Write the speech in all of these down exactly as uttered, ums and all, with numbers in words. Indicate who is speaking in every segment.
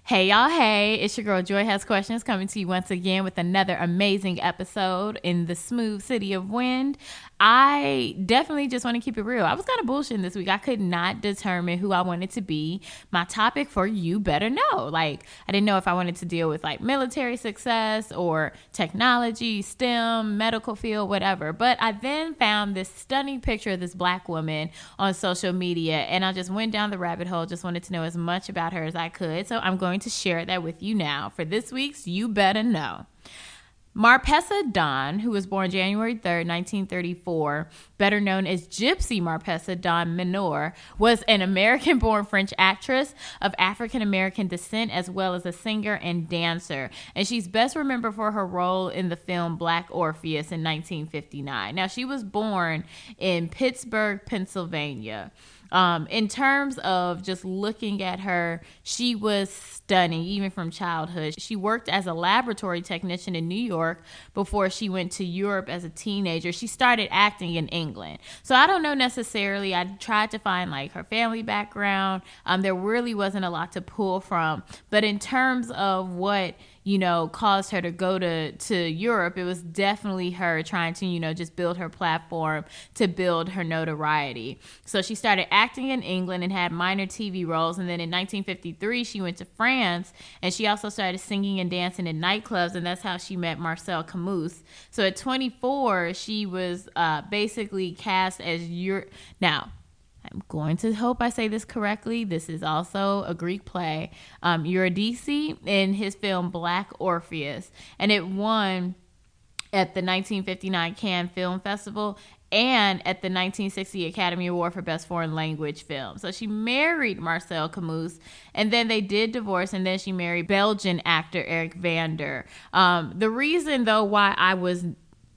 Speaker 1: Hey y'all, hey, it's your girl Joy Has Questions coming to you once again with another amazing episode in the smooth city of wind. I definitely just want to keep it real. I was kind of bullshitting this week. I could not determine who I wanted to be my topic for You Better Know. Like, I didn't know if I wanted to deal with like military success or technology, STEM, medical field, whatever. But I then found this stunning picture of this black woman on social media, and I just went down the rabbit hole, just wanted to know as much about her as I could. So I'm going to share that with you now for this week's You Better Know. Marpessa Dawn, who was born January third, nineteen thirty-four, better known as Gypsy Marpessa Dawn Minor, was an American-born French actress of African-American descent, as well as a singer and dancer. And she's best remembered for her role in the film Black Orpheus in nineteen fifty-nine. Now, she was born in Pittsburgh, Pennsylvania. Um, in terms of just looking at her, she was stunning, even from childhood. She worked as a laboratory technician in New York before she went to Europe as a teenager. She started acting in England. So I don't know necessarily. I tried to find like her family background. Um, there really wasn't a lot to pull from. But in terms of what, you know, caused her to go to, to Europe, it was definitely her trying to, you know, just build her platform to build her notoriety. So she started acting in England and had minor T V roles. And then in nineteen fifty-three, she went to France, and she also started singing and dancing in nightclubs. And that's how she met Marcel Camus. So at twenty-four, she was uh, basically cast as your now. I'm going to hope I say this correctly. This is also a Greek play. Um, Eurydice in his film Black Orpheus. And it won at the nineteen fifty-nine Cannes Film Festival and at the nineteen sixty Academy Award for Best Foreign Language Film. So she married Marcel Camus, and then they did divorce, and then she married Belgian actor Eric Vander. Um, the reason, though, why I was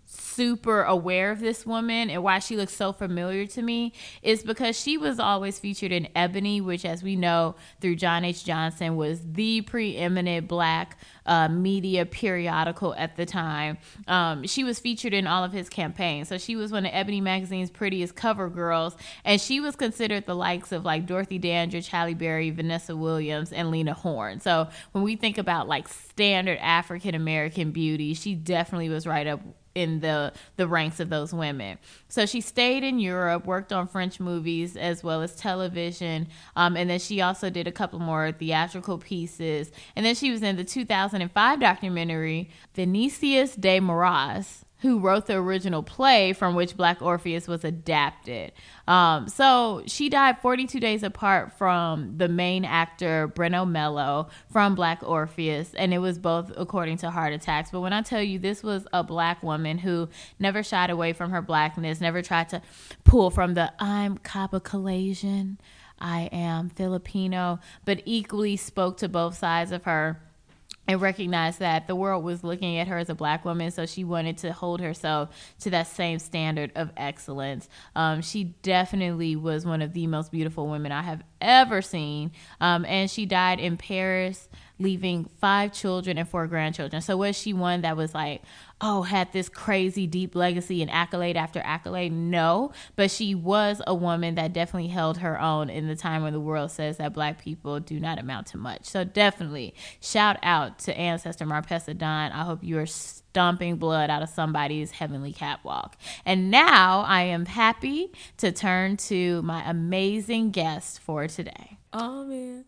Speaker 1: super aware of this woman and why she looks so familiar to me is because she was always featured in Ebony, which, as we know through John H. Johnson, was the preeminent black uh, media periodical at the time. Um, she was featured in all of his campaigns. So she was one of Ebony magazine's prettiest cover girls, and she was considered the likes of like Dorothy Dandridge, Halle Berry, Vanessa Williams, and Lena Horne. So when we think about like standard African American beauty, she definitely was right up in the the ranks of those women. So she stayed in Europe, worked on French movies as well as television, um, and then she also did a couple more theatrical pieces. And then she was in the two thousand five documentary Vinicius de Moraes, who wrote the original play from which Black Orpheus was adapted. Um, so she died forty-two days apart from the main actor, Breno Mello, from Black Orpheus, and it was both according to heart attacks. But when I tell you, this was a black woman who never shied away from her blackness, never tried to pull from the I'm Cabo Calasian, I am Filipino, but equally spoke to both sides of her and recognized that the world was looking at her as a black woman, so she wanted to hold herself to that same standard of excellence. Um, she definitely was one of the most beautiful women I have ever seen, um, and she died in Paris, leaving five children and four grandchildren. So was she one that was like, oh, had this crazy deep legacy and accolade after accolade? No, but she was a woman that definitely held her own in the time when the world says that black people do not amount to much. So definitely shout out to ancestor Marpessa Dawn. I hope you are stomping blood out of somebody's heavenly catwalk. And now I am happy to turn to my amazing guest for today.
Speaker 2: Oh, man.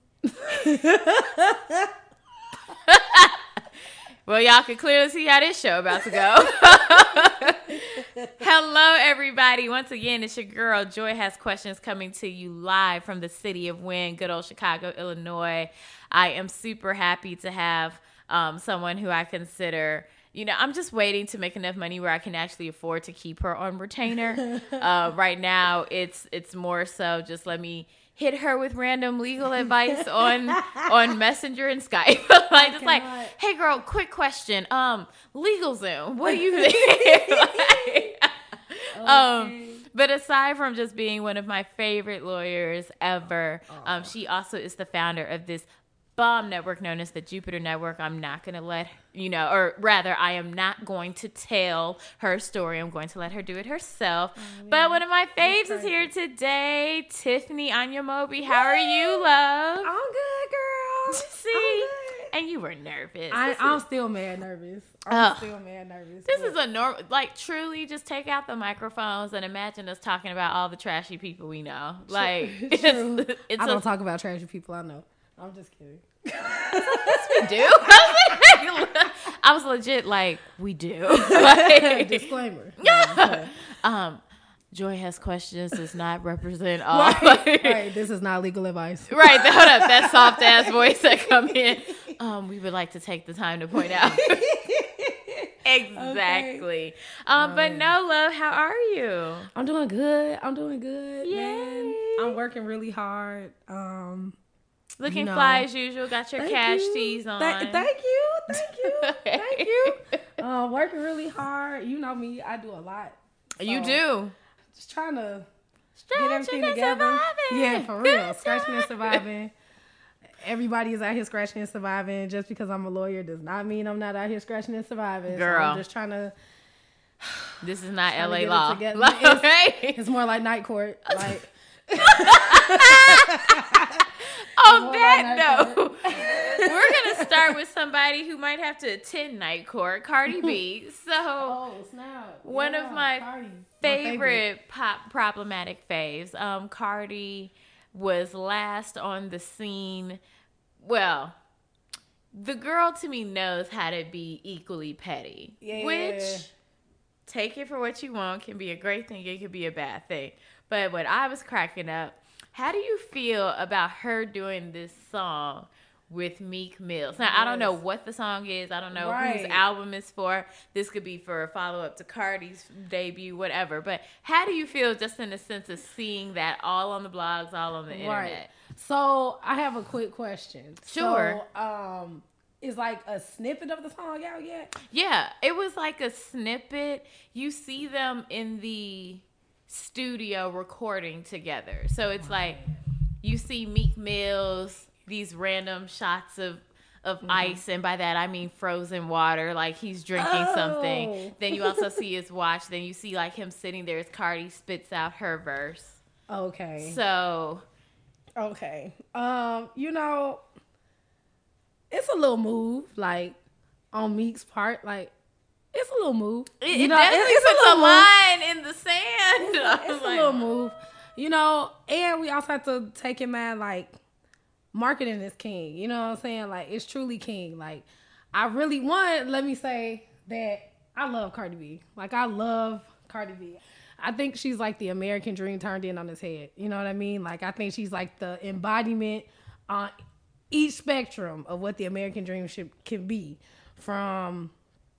Speaker 1: Well, y'all can clearly see how this show about to go. Hello, everybody. Once again, it's your girl, Joy Has Questions, coming to you live from the city of Wind, good old Chicago, Illinois. I am super happy to have um, someone who I consider, you know, I'm just waiting to make enough money where I can actually afford to keep her on retainer. uh, right now, it's it's more so just let me hit her with random legal advice on on Messenger and Skype. Like, just like, hey girl, quick question. Um, LegalZoom, what do you think? Like, okay. Um, but aside from just being one of my favorite lawyers ever, um, she also is the founder of this bomb network known as the Jupiter Network. I'm not going to let, you know, or rather, I am not going to tell her story. I'm going to let her do it herself. Oh, but one of my faves is here today, Tiffany Anya Moby. How are you, love?
Speaker 2: I'm good, girl.
Speaker 1: See, and you were nervous.
Speaker 2: I,
Speaker 1: This
Speaker 2: I'm
Speaker 1: is-
Speaker 2: still mad nervous. I'm
Speaker 1: Ugh.
Speaker 2: still mad nervous.
Speaker 1: This
Speaker 2: but-
Speaker 1: is a normal, like, truly just take out the microphones and imagine us talking about all the trashy people we know. Like, it's,
Speaker 2: True.
Speaker 1: it's
Speaker 2: I don't
Speaker 1: a,
Speaker 2: talk about trashy people I know. I'm just kidding.
Speaker 1: we do. I was legit like, we do. Like,
Speaker 2: Disclaimer. No,
Speaker 1: um, Joy has questions does not represent all.
Speaker 2: right,
Speaker 1: Like,
Speaker 2: right. This is not legal advice.
Speaker 1: right, hold up, that soft ass voice that come in. Um, we would like to take the time to point out. Exactly. Um, but no, love, how are you?
Speaker 2: I'm doing good. I'm doing good,
Speaker 1: Yay.
Speaker 2: man. I'm working really hard. Um,
Speaker 1: Looking
Speaker 2: you know,
Speaker 1: fly as usual. Got your
Speaker 2: thank
Speaker 1: cash
Speaker 2: you.
Speaker 1: tees on.
Speaker 2: Th- thank you, thank you, thank you. Uh, working really hard. You know me. I do a lot.
Speaker 1: You
Speaker 2: So,
Speaker 1: do.
Speaker 2: Just trying to
Speaker 1: Stretching
Speaker 2: get everything
Speaker 1: and
Speaker 2: together.
Speaker 1: surviving.
Speaker 2: Yeah, for real.
Speaker 1: Good
Speaker 2: Scratching and
Speaker 1: time.
Speaker 2: surviving. Everybody is out here scratching and surviving. Just because I'm a lawyer does not mean I'm not out here scratching and surviving.
Speaker 1: Girl.
Speaker 2: So I'm just trying to.
Speaker 1: This is not
Speaker 2: trying to
Speaker 1: L A
Speaker 2: get it
Speaker 1: law.
Speaker 2: together.
Speaker 1: Like,
Speaker 2: It's-
Speaker 1: right?
Speaker 2: It's more like night court. Like.
Speaker 1: On
Speaker 2: More
Speaker 1: that
Speaker 2: like night
Speaker 1: note, we're gonna start with somebody who might have to attend night court, Cardi B. So
Speaker 2: Oh snap!
Speaker 1: One of
Speaker 2: Yeah,
Speaker 1: my
Speaker 2: Cardi. My
Speaker 1: favorite pop problematic faves. Um, Cardi was last on the scene. Well, the girl to me knows how to be equally petty,
Speaker 2: Yeah.
Speaker 1: which take it for what you want, can be a great thing, it could be a bad thing. But when I was cracking up, how do you feel about her doing this song with Meek Mills? Now, I don't know
Speaker 2: Yes.
Speaker 1: what the song is. I don't know
Speaker 2: Right.
Speaker 1: whose album it's for. This could be for a follow-up to Cardi's debut, whatever. But how do you feel just in the sense of seeing that all on the blogs, all on the
Speaker 2: Right.
Speaker 1: internet?
Speaker 2: So I have a quick question.
Speaker 1: Sure.
Speaker 2: So, um, is like a snippet of the song out yet?
Speaker 1: Yeah, it was like a snippet. You see them in the studio recording together. So it's like you see Meek Mills, these random shots of of
Speaker 2: Mm-hmm.
Speaker 1: ice, and by that I mean frozen water, like he's drinking
Speaker 2: Oh.
Speaker 1: something. Then you also see his watch. Then you see like him sitting there as Cardi spits out her verse.
Speaker 2: Okay.
Speaker 1: So
Speaker 2: Okay. Um, you know, it's a little move, like on Meek's part, like it's a little move.
Speaker 1: it,
Speaker 2: you
Speaker 1: it
Speaker 2: know,
Speaker 1: definitely
Speaker 2: it's a
Speaker 1: puts a,
Speaker 2: little move.
Speaker 1: line in the sand. I was
Speaker 2: It's a
Speaker 1: like,
Speaker 2: little move. You know, and we also have to take in mind like marketing is king. You know what I'm saying? Like it's truly king. Like I really want, let me say that I love Cardi B. Like I love Cardi B. I think she's like the American dream turned in on his head. You know what I mean? Like I think she's like the embodiment on each spectrum of what the American dream should can be. From,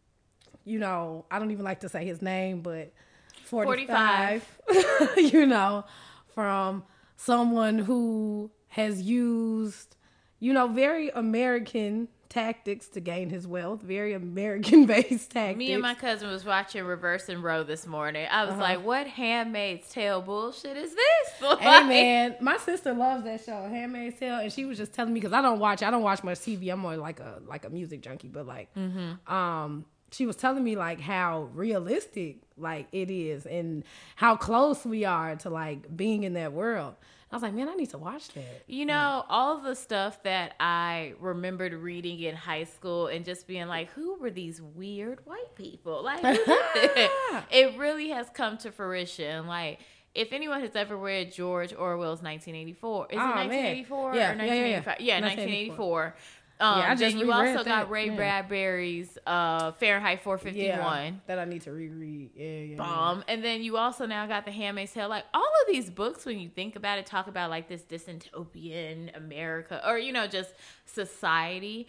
Speaker 2: you know, I don't even like to say his name, but forty-five, you know, from someone who has used, you know, very American tactics to gain his wealth, very American-based tactics.
Speaker 1: Me and my cousin was watching Reverse and Row this morning. I was like, what Handmaid's Tale bullshit is this? Like,
Speaker 2: Hey man, my sister loves that show, Handmaid's Tale, and she was just telling me because I don't watch, I don't watch much T V. I'm more like a like a music junkie, but like,
Speaker 1: Mm-hmm.
Speaker 2: um, she was telling me like how realistic like it is and how close we are to like being in that world. I was like, man, I need to watch that.
Speaker 1: You know, all the stuff that I remembered reading in high school and just being like, who were these weird white people? Like, who did this? It really has come to fruition. Like, if anyone has ever read George Orwell's nineteen eighty-four, is it
Speaker 2: Oh, man.
Speaker 1: nineteen eighty-four
Speaker 2: Yeah,
Speaker 1: or
Speaker 2: yeah, yeah, yeah.
Speaker 1: nineteen eighty-five? Yeah, nineteen eighty-four. Um,
Speaker 2: Yeah, I just
Speaker 1: then you
Speaker 2: reread
Speaker 1: also
Speaker 2: that.
Speaker 1: got Ray
Speaker 2: Yeah.
Speaker 1: Bradbury's uh, Fahrenheit four fifty-one.
Speaker 2: Yeah, that I need to reread. Yeah, yeah.
Speaker 1: Bomb. And then you also now got The Handmaid's Tale. Like, all of these books, when you think about it, talk about like this dystopian America or, you know, just society.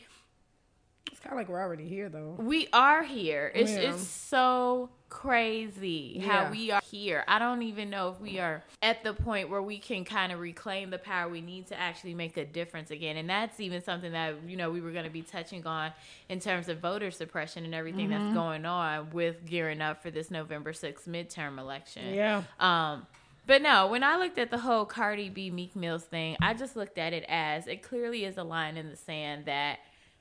Speaker 2: It's kind of like we're already here, though.
Speaker 1: We are here. It's
Speaker 2: Yeah.
Speaker 1: it's so crazy how
Speaker 2: Yeah.
Speaker 1: we are here. I don't even know if we are at the point where we can kind of reclaim the power we need to actually make a difference again. And that's even something that, you know, we were going to be touching on in terms of voter suppression and everything
Speaker 2: Mm-hmm.
Speaker 1: that's going on with gearing up for this November sixth midterm election.
Speaker 2: Yeah.
Speaker 1: Um, but no, when I looked at the whole Cardi B Meek Mills thing, I just looked at it as it clearly is a line in the sand that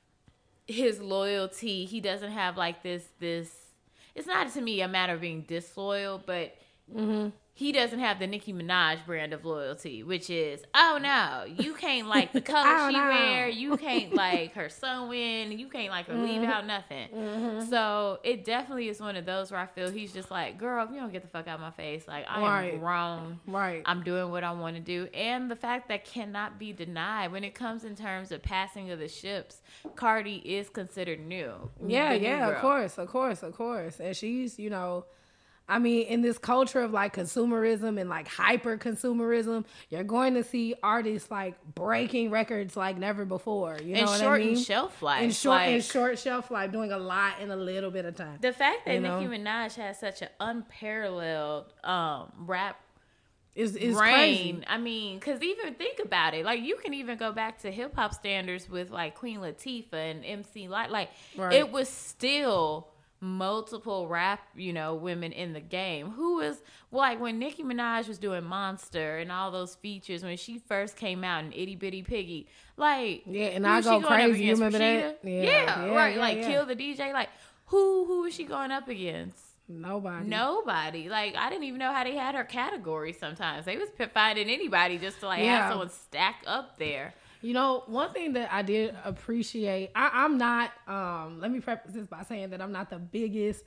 Speaker 1: his loyalty, he doesn't have like this, this, it's not to me a matter of being disloyal, but
Speaker 2: Mm-hmm.
Speaker 1: He doesn't have the Nicki Minaj brand of loyalty, which is, oh no, you can't like the color she
Speaker 2: know.
Speaker 1: wear, you can't like her sewing, you can't like her leave out nothing.
Speaker 2: Mm-hmm.
Speaker 1: So it definitely is one of those where I feel he's just like, girl, if you don't get the fuck out of my face, like I
Speaker 2: Right.
Speaker 1: am grown,
Speaker 2: Right.
Speaker 1: I'm doing what I want to do, and the fact that cannot be denied when it comes in terms of passing of the ships. Cardi is considered new.
Speaker 2: Yeah,
Speaker 1: the new
Speaker 2: yeah, of
Speaker 1: girl.
Speaker 2: course, of course, of course. And she's, you know, I mean, in this culture of like consumerism and like hyper consumerism, you're going to see artists like breaking records like never before. You know
Speaker 1: and
Speaker 2: what
Speaker 1: short
Speaker 2: I mean?
Speaker 1: shelf life,
Speaker 2: In short,
Speaker 1: like,
Speaker 2: in short shelf life, doing a lot in a little bit of time.
Speaker 1: the fact that
Speaker 2: you know?
Speaker 1: Nicki Minaj has such an unparalleled um, rap
Speaker 2: Is is
Speaker 1: reign.
Speaker 2: crazy.
Speaker 1: I mean, because even think about it. Like, you can even go back to hip hop standards with like Queen Latifah and M C Light. Like,
Speaker 2: Right.
Speaker 1: it was still multiple rap, you know, women in the game. Who was like when Nicki Minaj was doing Monster and all those features when she first came out in Itty Bitty Piggy. Like,
Speaker 2: Yeah, and
Speaker 1: who
Speaker 2: I
Speaker 1: was
Speaker 2: go
Speaker 1: she going up
Speaker 2: crazy. You
Speaker 1: against?
Speaker 2: remember
Speaker 1: Rashida?
Speaker 2: that?
Speaker 1: Yeah,
Speaker 2: Yeah, yeah,
Speaker 1: right.
Speaker 2: yeah,
Speaker 1: like
Speaker 2: yeah.
Speaker 1: Kill the D J. Like, who who was she going up against?
Speaker 2: Nobody.
Speaker 1: Nobody. Like, I didn't even know how they had her category sometimes. They was p- finding anybody just to like
Speaker 2: Yeah.
Speaker 1: have someone stack up there.
Speaker 2: You know, one thing that I did appreciate, I, I'm not, um, let me preface this by saying that I'm not the biggest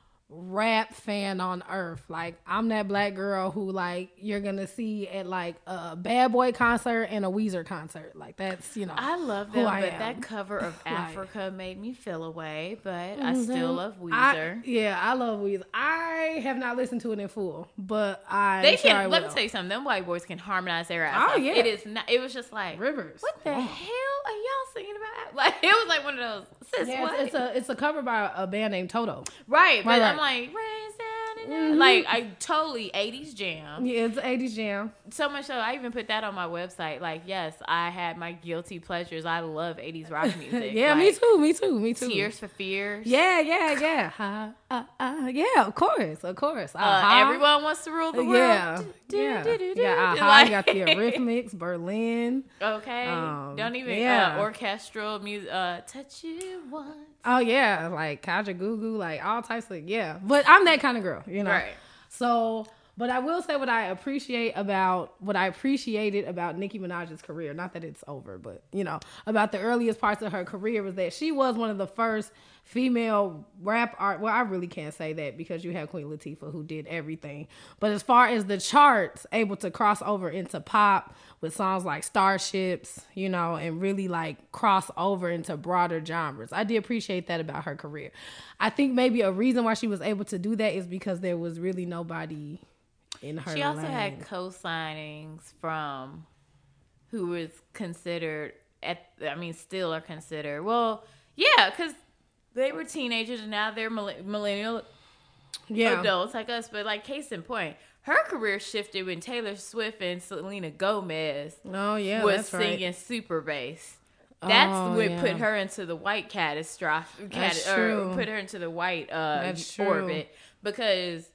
Speaker 2: rap fan on earth. Like, I'm that black girl who like you're gonna see at like a Bad Boy concert and a Weezer concert. Like, that's, you know,
Speaker 1: I love
Speaker 2: who
Speaker 1: them,
Speaker 2: I
Speaker 1: but
Speaker 2: am.
Speaker 1: that cover of
Speaker 2: Like-
Speaker 1: Africa made me feel away. But I still love
Speaker 2: Mm-hmm. I-
Speaker 1: Weezer.
Speaker 2: yeah, I love Weezer. I have not listened to it in full, but I
Speaker 1: They
Speaker 2: sure
Speaker 1: can.
Speaker 2: I
Speaker 1: let me
Speaker 2: will.
Speaker 1: tell you something. Them white boys can harmonize their ass.
Speaker 2: Oh,
Speaker 1: off.
Speaker 2: yeah.
Speaker 1: It is not. It was just like,
Speaker 2: Rivers.
Speaker 1: what the
Speaker 2: Come on.
Speaker 1: hell are y'all singing about? Like, it was like one of those. Sis,
Speaker 2: Yeah,
Speaker 1: what?
Speaker 2: it's, it's a it's a cover by a band named Toto.
Speaker 1: right, but
Speaker 2: Right,
Speaker 1: I'm
Speaker 2: right.
Speaker 1: like, raise down and
Speaker 2: Mhm.
Speaker 1: down. Like, I totally eighties jam.
Speaker 2: Yeah, it's an eighties jam.
Speaker 1: So much so, I even put that on my website. Like, yes, I had my guilty pleasures. I love eighties rock music.
Speaker 2: Yeah,
Speaker 1: like,
Speaker 2: me too, me too, me too.
Speaker 1: Tears for Fears.
Speaker 2: Yeah, yeah, yeah. Ha, uh, uh, yeah, of course, of course.
Speaker 1: Uh,
Speaker 2: Uh-huh.
Speaker 1: Everyone Wants to Rule the World.
Speaker 2: Yeah,
Speaker 1: Do,
Speaker 2: yeah.
Speaker 1: do, do, do,
Speaker 2: Yeah,
Speaker 1: do.
Speaker 2: uh-huh.
Speaker 1: Like-
Speaker 2: You got the Eurythmics, Berlin.
Speaker 1: Okay.
Speaker 2: Um,
Speaker 1: Don't even
Speaker 2: yeah.
Speaker 1: uh, orchestral music. Uh, touch you once.
Speaker 2: Oh yeah, like Kaja Gugu, like all types of yeah. But I'm that kind of girl, you know.
Speaker 1: Right.
Speaker 2: So, but I will say what I appreciate about what I appreciated about Nicki Minaj's career. Not that it's over, but you know, about the earliest parts of her career was that she was one of the first female rap art. Well, I really can't say that because you have Queen Latifah who did everything. But as far as the charts, able to cross over into pop with songs like Starships, you know, and really like cross over into broader genres. I did appreciate that about her career. I think maybe a reason why she was able to do that is because there was really nobody in her
Speaker 1: She also
Speaker 2: lane.
Speaker 1: had co-signings from who was considered at. I mean, still are considered. Well, yeah, because they were teenagers and now they're mill- millennial
Speaker 2: yeah.
Speaker 1: adults like us. But like, case in point, her career shifted when Taylor Swift and Selena Gomez
Speaker 2: Oh yeah,
Speaker 1: was
Speaker 2: that's right.
Speaker 1: singing super bass. That's
Speaker 2: Oh,
Speaker 1: what
Speaker 2: yeah.
Speaker 1: put her into the white catastrophe.
Speaker 2: That's
Speaker 1: Cat, or
Speaker 2: true.
Speaker 1: put her into the white uh,
Speaker 2: That's true.
Speaker 1: orbit because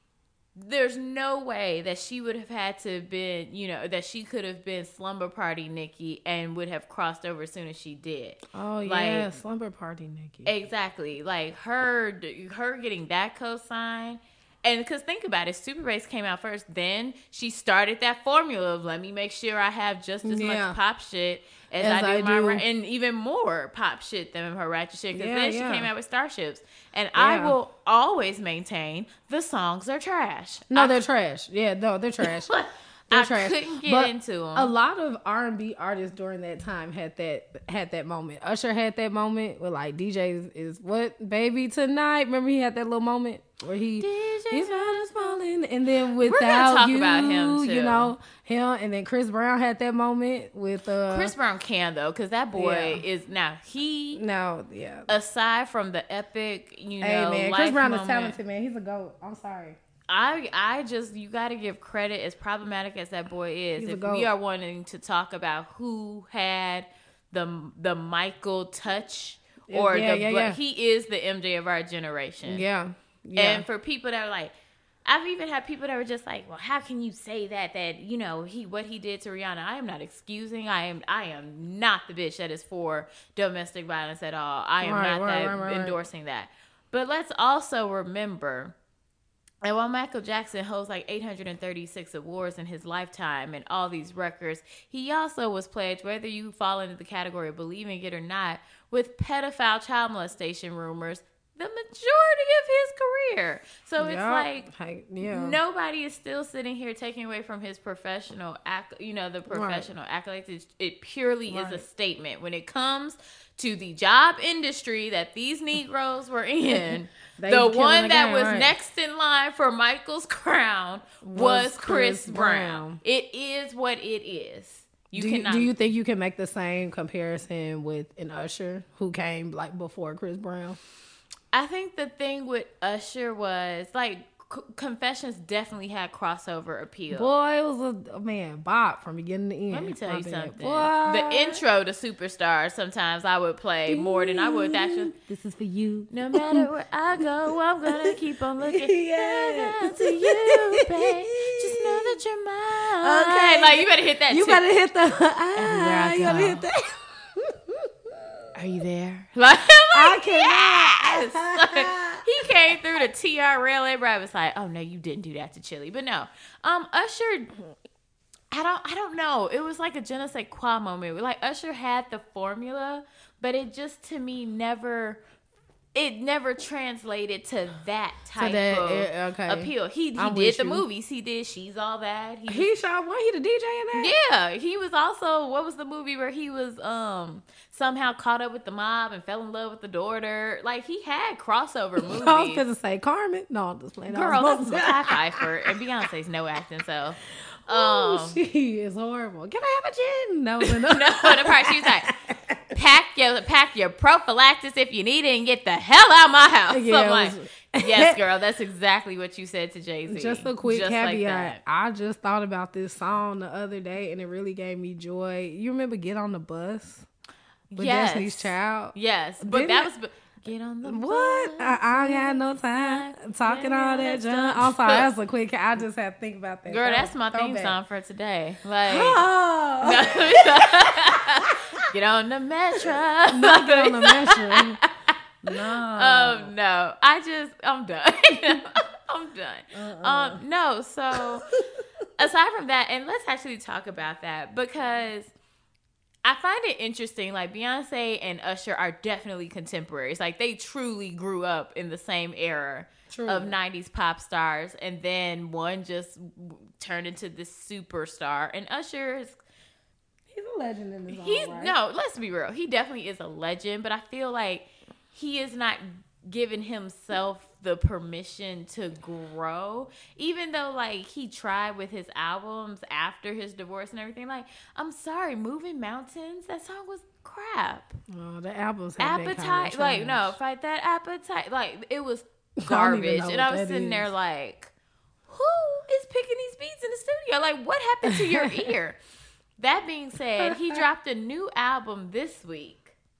Speaker 1: there's no way that she would have had to have been, you know, that she could have been Slumber Party Nikki and would have crossed over as soon as she did.
Speaker 2: Oh
Speaker 1: Like-
Speaker 2: yeah, Slumber Party Nikki.
Speaker 1: Exactly. Like her, her getting that cosign. And because think about it, Super Bass came out first. Then she started that formula of let me make sure I have just as
Speaker 2: Yeah.
Speaker 1: much pop shit as,
Speaker 2: As
Speaker 1: I do
Speaker 2: I
Speaker 1: my
Speaker 2: do.
Speaker 1: ra- and even more pop shit than her ratchet shit. Because
Speaker 2: Yeah,
Speaker 1: then she
Speaker 2: yeah.
Speaker 1: came out with Starships, and I
Speaker 2: Yeah.
Speaker 1: will always maintain the songs are trash.
Speaker 2: No,
Speaker 1: I,
Speaker 2: they're trash. Yeah, no, they're trash. They're
Speaker 1: I
Speaker 2: trash.
Speaker 1: couldn't get
Speaker 2: But
Speaker 1: into them.
Speaker 2: A lot of R and B artists during that time had that had that moment. Usher had that moment where like D Js is what baby tonight. Remember he had that little moment where he
Speaker 1: D Js
Speaker 2: he's just falling, and then
Speaker 1: gonna
Speaker 2: without
Speaker 1: talk
Speaker 2: you,
Speaker 1: about him, too.
Speaker 2: you know him, and then Chris Brown had that moment with uh
Speaker 1: Chris Brown can though, because that boy
Speaker 2: Yeah.
Speaker 1: is now he.
Speaker 2: No, yeah.
Speaker 1: Aside from the epic, you know,
Speaker 2: Hey man,
Speaker 1: life
Speaker 2: Chris Brown
Speaker 1: moment,
Speaker 2: is talented, man. He's a goat. I'm sorry.
Speaker 1: I I just you got to give credit as problematic as that boy is.
Speaker 2: He's a
Speaker 1: If
Speaker 2: goat.
Speaker 1: we are wanting to talk about who had the the Michael touch or
Speaker 2: Yeah,
Speaker 1: the
Speaker 2: yeah,
Speaker 1: bla-
Speaker 2: yeah.
Speaker 1: he is the M J of our generation.
Speaker 2: Yeah, yeah.
Speaker 1: And for people that are like, I've even had people that were just like, well, how can you say that? That you know he what he did to Rihanna. I am not excusing. I am I am not the bitch that is for domestic violence at all. I am
Speaker 2: Right,
Speaker 1: not
Speaker 2: right,
Speaker 1: that
Speaker 2: right, right, right.
Speaker 1: endorsing that. But let's also remember And while Michael Jackson holds like eight hundred thirty-six awards in his lifetime and all these records, he also was plagued, whether you fall into the category of believing it or not, with pedophile child molestation rumors the majority of his career. So it's
Speaker 2: Yep.
Speaker 1: like
Speaker 2: Hey, yeah.
Speaker 1: nobody is still sitting here taking away from his professional, acc- you know, the professional right. accolades. It, it purely right. is a statement when it comes to the job industry that these Negroes were in. The one that was right. next in line for Michael's crown was, was Chris, Chris Brown. Brown. It is what it is. You
Speaker 2: do,
Speaker 1: cannot.
Speaker 2: You, do you think you can make the same comparison with an Usher who came like before Chris Brown?
Speaker 1: I think the thing with Usher was like C- Confessions definitely had crossover appeal.
Speaker 2: Boy, it was a man bop from beginning to end.
Speaker 1: Let me tell My you bad. something. Boy. The intro to Superstar, sometimes I would play more than I would actually.
Speaker 2: This is for you.
Speaker 1: No matter where I go, I'm gonna keep on looking yeah. to you, babe. Just know that you're mine. Okay, like you better hit that.
Speaker 2: You
Speaker 1: too.
Speaker 2: better hit the. Ah, you gotta hit that.
Speaker 1: Are you there? Like,
Speaker 2: I cannot.
Speaker 1: Yes. He came through the T R L. Everybody was like, "Oh no, you didn't do that to Chili." But no, um, Usher. I don't. I don't know. It was like a je ne sais quoi moment. Like Usher had the formula, but it just to me never. It never translated to that type to that, of it, okay. appeal. He he I'm did the you. movies. He did She's All That.
Speaker 2: He, he shot one. He the D J in that.
Speaker 1: Yeah, he was also. What was the movie where he was um somehow caught up with the mob and fell in love with the daughter? Like he had crossover movies.
Speaker 2: I was gonna say Carmen. No, I'm just playing.
Speaker 1: Girl, that's Mackay Pfeiffer and Beyonce's no acting. So. Um,
Speaker 2: Ooh, she is horrible. Can I have a gin? No, no, no.
Speaker 1: no the part she was like, pack your pack your prophylactics if you need it and get the hell out of my house. Yeah, so I'm like, was, yes, girl, that's exactly what you said to Jay-Z.
Speaker 2: Just a quick just caveat. Like I just thought about this song the other day and it really gave me joy. You remember Get on the Bus with
Speaker 1: yes.
Speaker 2: Destiny's Child?
Speaker 1: Yes, but Didn't that was. Get on the
Speaker 2: what?
Speaker 1: bus.
Speaker 2: I, I got no time talking yeah, all that junk. I'm sorry, that's a quick. I just had to think about that.
Speaker 1: Girl,
Speaker 2: that
Speaker 1: that's my theme
Speaker 2: back.
Speaker 1: song for today. Like,
Speaker 2: oh.
Speaker 1: Get on the metro.
Speaker 2: Not get on the metro. No.
Speaker 1: Um, no. I just, I'm done. I'm done. Uh-uh. Um, no. So, aside from that, and let's actually talk about that because. I find it interesting, like Beyonce and Usher are definitely contemporaries. Like they truly grew up in the same era True. of nineties pop stars. And then one just turned into this superstar. And Usher is...
Speaker 2: He's a legend in his
Speaker 1: he's,
Speaker 2: own right.
Speaker 1: No, let's be real. He definitely is a legend. But I feel like he is not giving himself the permission to grow, even though like he tried with his albums after his divorce and everything. Like, I'm sorry, Moving Mountains, that song was crap.
Speaker 2: Oh, the albums
Speaker 1: have appetite been like no fight that appetite, like it was garbage. I and I was sitting is. there like, who is picking these beats in the studio? Like, what happened to your ear? That being said, he dropped a new album this week.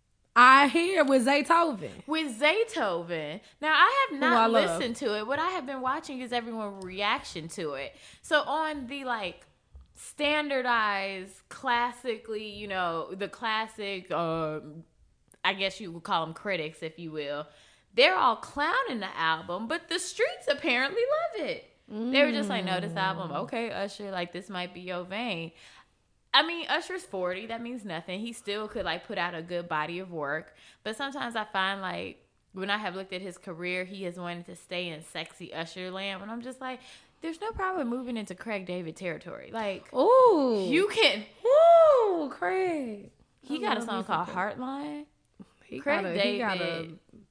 Speaker 2: I hear with Zaytoven.
Speaker 1: With Zaytoven. Now, I have not listened to it. What I have been watching is everyone's reaction to it. So, on the, like, standardized, classically, you know, the classic, um, I guess you would call them critics, if you will, they're all clowning the album, but the streets apparently love it. Mm. They were just like, no, this album, okay, Usher, like, this might be your vein. I mean, Usher's forty. That means nothing. He still could, like, put out a good body of work. But sometimes I find, like, when I have looked at his career, he has wanted to stay in sexy Usher land. And I'm just like, there's no problem moving into Craig David territory. Like,
Speaker 2: ooh,
Speaker 1: you can.
Speaker 2: Ooh, Craig.
Speaker 1: He got a song called Heartline.
Speaker 2: He Craig got a, David. He got a,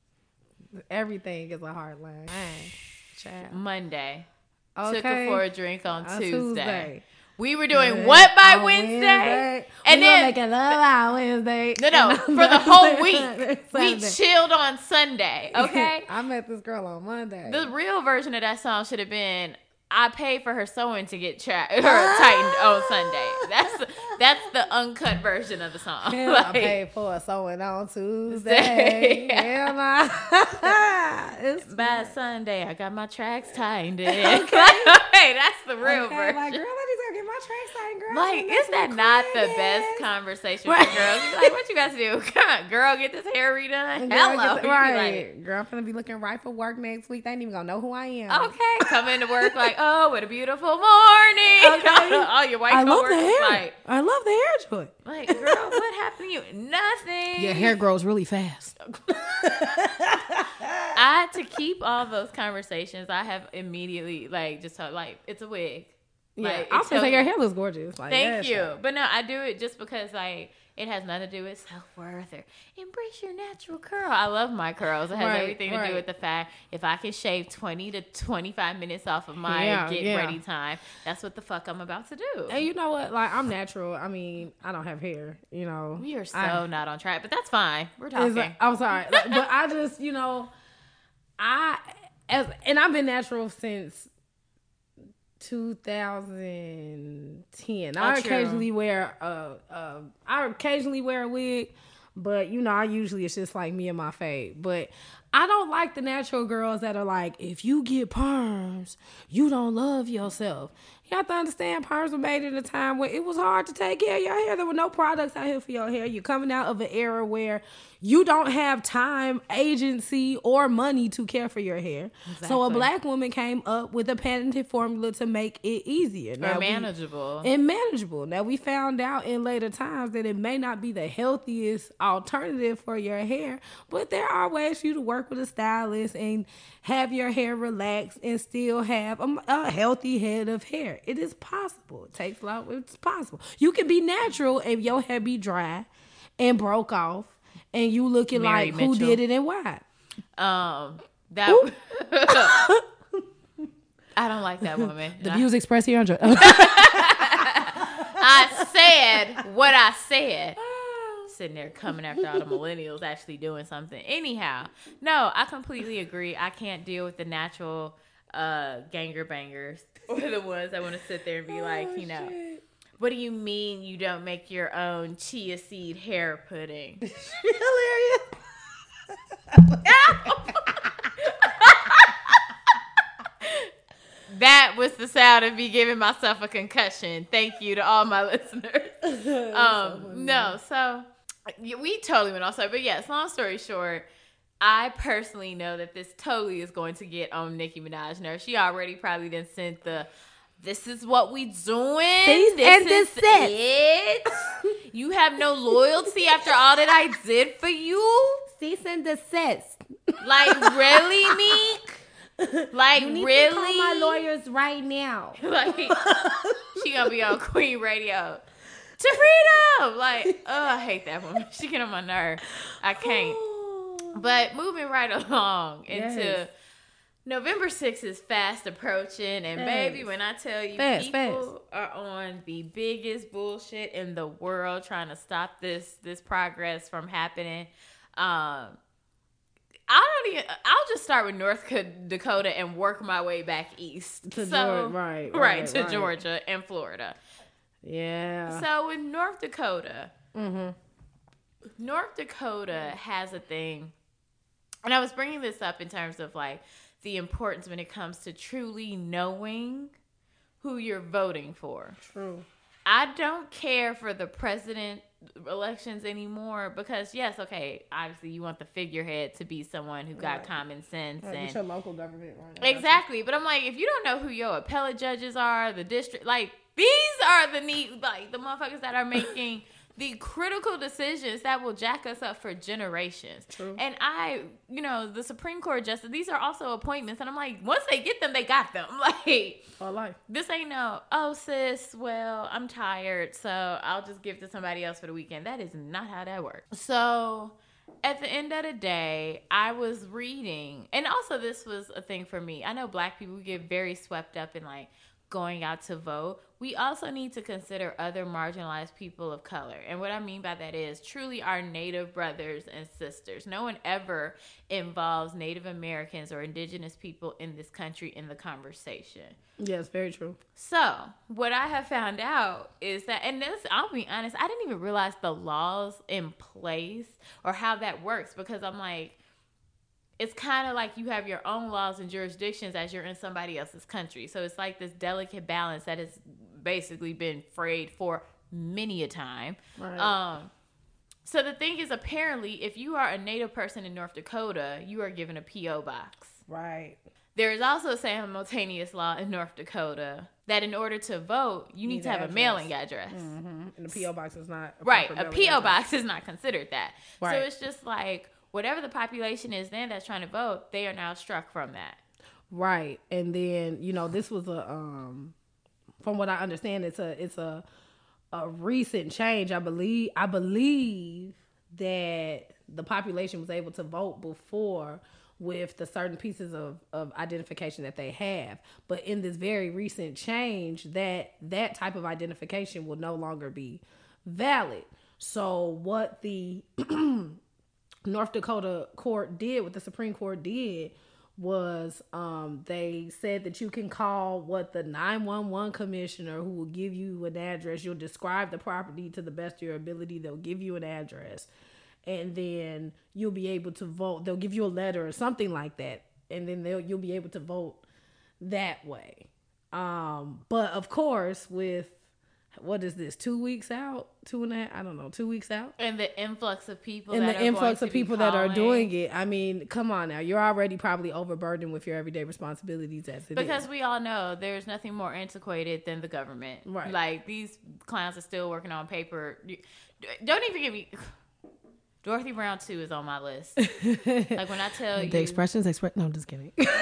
Speaker 2: everything is a Heartline.
Speaker 1: Child. Monday.
Speaker 2: Okay.
Speaker 1: Took her for a drink on
Speaker 2: uh,
Speaker 1: Tuesday.
Speaker 2: Tuesday.
Speaker 1: We were doing yeah. what by Wednesday?
Speaker 2: Wednesday?
Speaker 1: And
Speaker 2: we
Speaker 1: then
Speaker 2: were making love on Wednesday.
Speaker 1: No, no, for the whole week. We chilled on Sunday, okay?
Speaker 2: I met this girl on Monday.
Speaker 1: The real version of that song should have been, I paid for her sewing to get tra- her tightened on Sunday. That's that's the uncut version of the song.
Speaker 2: Hell, like, I paid for her sewing on Tuesday. Hell nah.
Speaker 1: By Sunday, I got my tracks tightened in. Okay. Hey, that's the real
Speaker 2: okay,
Speaker 1: version.
Speaker 2: Like, girl, I just gotta get my trace ain't girl.
Speaker 1: Like, is that not the best conversation right. for girls? You're like, what you got to do? Come on, girl, get this hair redone. Girl, Hello.
Speaker 2: The, right. Like, girl, I'm going to be looking right for work next week. They ain't even going to know who I am.
Speaker 1: Okay. Come into work like, oh, what a beautiful morning. Okay. All your white
Speaker 2: I love the hair.
Speaker 1: Like,
Speaker 2: I love the hair joy.
Speaker 1: Like, girl, what happened to you? Nothing.
Speaker 2: Your hair grows really fast.
Speaker 1: I, to keep all those conversations, I have immediately, like, just told, like, it's a wig.
Speaker 2: Yeah,
Speaker 1: like,
Speaker 2: I was gonna say your hair looks gorgeous. Like,
Speaker 1: thank you,
Speaker 2: right.
Speaker 1: But no, I do it just because like it has nothing to do with self worth or embrace your natural curl. I love my curls. It has right, everything to right. do with the fact if I can shave twenty to twenty five minutes off of my yeah, get yeah. ready time, that's what the fuck I'm about to do.
Speaker 2: And you know what? Like I'm natural. I mean, I don't have hair. You know,
Speaker 1: we are so I, not on track, but that's fine. We're talking.
Speaker 2: Like, I'm sorry, like, but I just you know, I as and I've been natural since two thousand ten. Oh, I occasionally true. wear a, a I occasionally wear a wig, but you know, I usually it's just like me and my fade. But I don't like the natural girls that are like, if you get perms, you don't love yourself. You have to understand, perms were made at a time where it was hard to take care of your hair. There were no products out here for your hair. You're coming out of an era where you don't have time, agency, or money to care for your hair. Exactly. So a black woman came up with a patented formula to make it easier.
Speaker 1: Now or manageable.
Speaker 2: We, and manageable. Now, we found out in later times that it may not be the healthiest alternative for your hair, but there are ways for you to work with a stylist and have your hair relaxed and still have a, a healthy head of hair. It is possible. It takes a lot. It's possible. You can be natural and your hair be dry and broke off, and you looking Mary like Mitchell. Who did it and why?
Speaker 1: Um, that I don't like that woman.
Speaker 2: The views expressed here on Joy.
Speaker 1: I said what I said. Sitting there coming after all the millennials actually doing something. Anyhow, no, I completely agree. I can't deal with the natural uh, ganger bangers or the ones that want to sit there and be oh, like, you know, shit. What do you mean you don't make your own chia seed hair pudding?
Speaker 2: Hilarious.
Speaker 1: That was the sound of me giving myself a concussion. Thank you to all my listeners. Um, so no, so we totally went off. But yes, long story short, I personally know that this totally is going to get on Nicki Minaj's nerves. She already probably done sent the, this is what we doing.
Speaker 2: Cease
Speaker 1: this
Speaker 2: and
Speaker 1: is
Speaker 2: desist.
Speaker 1: it. You have no loyalty after all that I did for you.
Speaker 2: Cease and desist.
Speaker 1: Like, really, Meek? Like,
Speaker 2: you need
Speaker 1: really?
Speaker 2: To call my lawyers right now.
Speaker 1: Like, she gonna be on Queen Radio. To freedom! Like, oh, I hate that woman. She get on my nerve. I can't. But moving right along into yes. November sixth is fast approaching. And fast. Baby, when I tell you
Speaker 2: fast,
Speaker 1: people
Speaker 2: fast.
Speaker 1: are on the biggest bullshit in the world trying to stop this this progress from happening. Um, I don't even, I'll just start with North Dakota and work my way back east.
Speaker 2: To
Speaker 1: so,
Speaker 2: Georgia, right, right.
Speaker 1: Right, to
Speaker 2: right.
Speaker 1: Georgia and Florida.
Speaker 2: Yeah.
Speaker 1: So with North Dakota,
Speaker 2: mm-hmm.
Speaker 1: North Dakota has a thing, and I was bringing this up in terms of like the importance when it comes to truly knowing who you're voting for.
Speaker 2: True.
Speaker 1: I don't care for the president elections anymore because yes, okay, obviously you want the figurehead to be someone who got
Speaker 2: right.
Speaker 1: common sense
Speaker 2: right,
Speaker 1: and
Speaker 2: your local government, right?
Speaker 1: Exactly, but I'm like, if you don't know who your appellate judges are, the district, like these are the neat, like the motherfuckers that are making the critical decisions that will jack us up for generations.
Speaker 2: True.
Speaker 1: And I, you know, the Supreme Court justice, these are also appointments. And I'm like, once they get them, they got them. Like,
Speaker 2: for life.
Speaker 1: This ain't no, oh, sis, well, I'm tired, so I'll just give to somebody else for the weekend. That is not how that works. So at the end of the day, I was reading, and also this was a thing for me. I know black people get very swept up in like going out to vote. We also need to consider other marginalized people of color. And what I mean by that is truly our Native brothers and sisters. No one ever involves Native Americans or indigenous people in this country in the conversation.
Speaker 2: Yes, very true.
Speaker 1: So what I have found out is that, and this, I'll be honest, I didn't even realize the laws in place or how that works, because I'm like, it's kind of like you have your own laws and jurisdictions as you're in somebody else's country. So it's like this delicate balance that is basically been frayed for many a time.
Speaker 2: Right.
Speaker 1: Um, so the thing is, apparently, if you are a Native person in North Dakota, you are given a P O box.
Speaker 2: Right.
Speaker 1: There is also a simultaneous law in North Dakota that in order to vote, you need, need to have address. a mailing address.
Speaker 2: Mm-hmm. And the P O box is not a
Speaker 1: right. A P O
Speaker 2: address.
Speaker 1: box is not considered that.
Speaker 2: Right.
Speaker 1: So it's just like whatever the population is then that's trying to vote, they are now struck from that.
Speaker 2: Right. And then, you know, this was a um from what I understand, it's a it's a a recent change. I believe I believe that the population was able to vote before with the certain pieces of, of identification that they have. But in this very recent change, that that type of identification will no longer be valid. So what the North Dakota court did, what the Supreme Court did, was um, they said that you can call what the nine one one commissioner, who will give you an address. You'll describe the property to the best of your ability. They'll give you an address. And then you'll be able to vote. They'll give you a letter or something like that. And then they'll you'll be able to vote that way. Um, but of course, with, what is this, two weeks out? Two and a half? I don't know, two weeks out?
Speaker 1: And the influx of people
Speaker 2: and
Speaker 1: that
Speaker 2: the
Speaker 1: are
Speaker 2: influx
Speaker 1: going
Speaker 2: of
Speaker 1: to
Speaker 2: people
Speaker 1: be
Speaker 2: that are
Speaker 1: calling.
Speaker 2: doing it. I mean, come on now. You're already probably overburdened with your everyday responsibilities as it
Speaker 1: Because
Speaker 2: is.
Speaker 1: we all know there's nothing more antiquated than the government.
Speaker 2: Right.
Speaker 1: Like, these clowns are still working on paper. Don't even give me... Dorothy Brown two is on my list. Like, when I tell
Speaker 2: the
Speaker 1: you...
Speaker 2: expressions, express. No, I'm just kidding.
Speaker 1: Armand.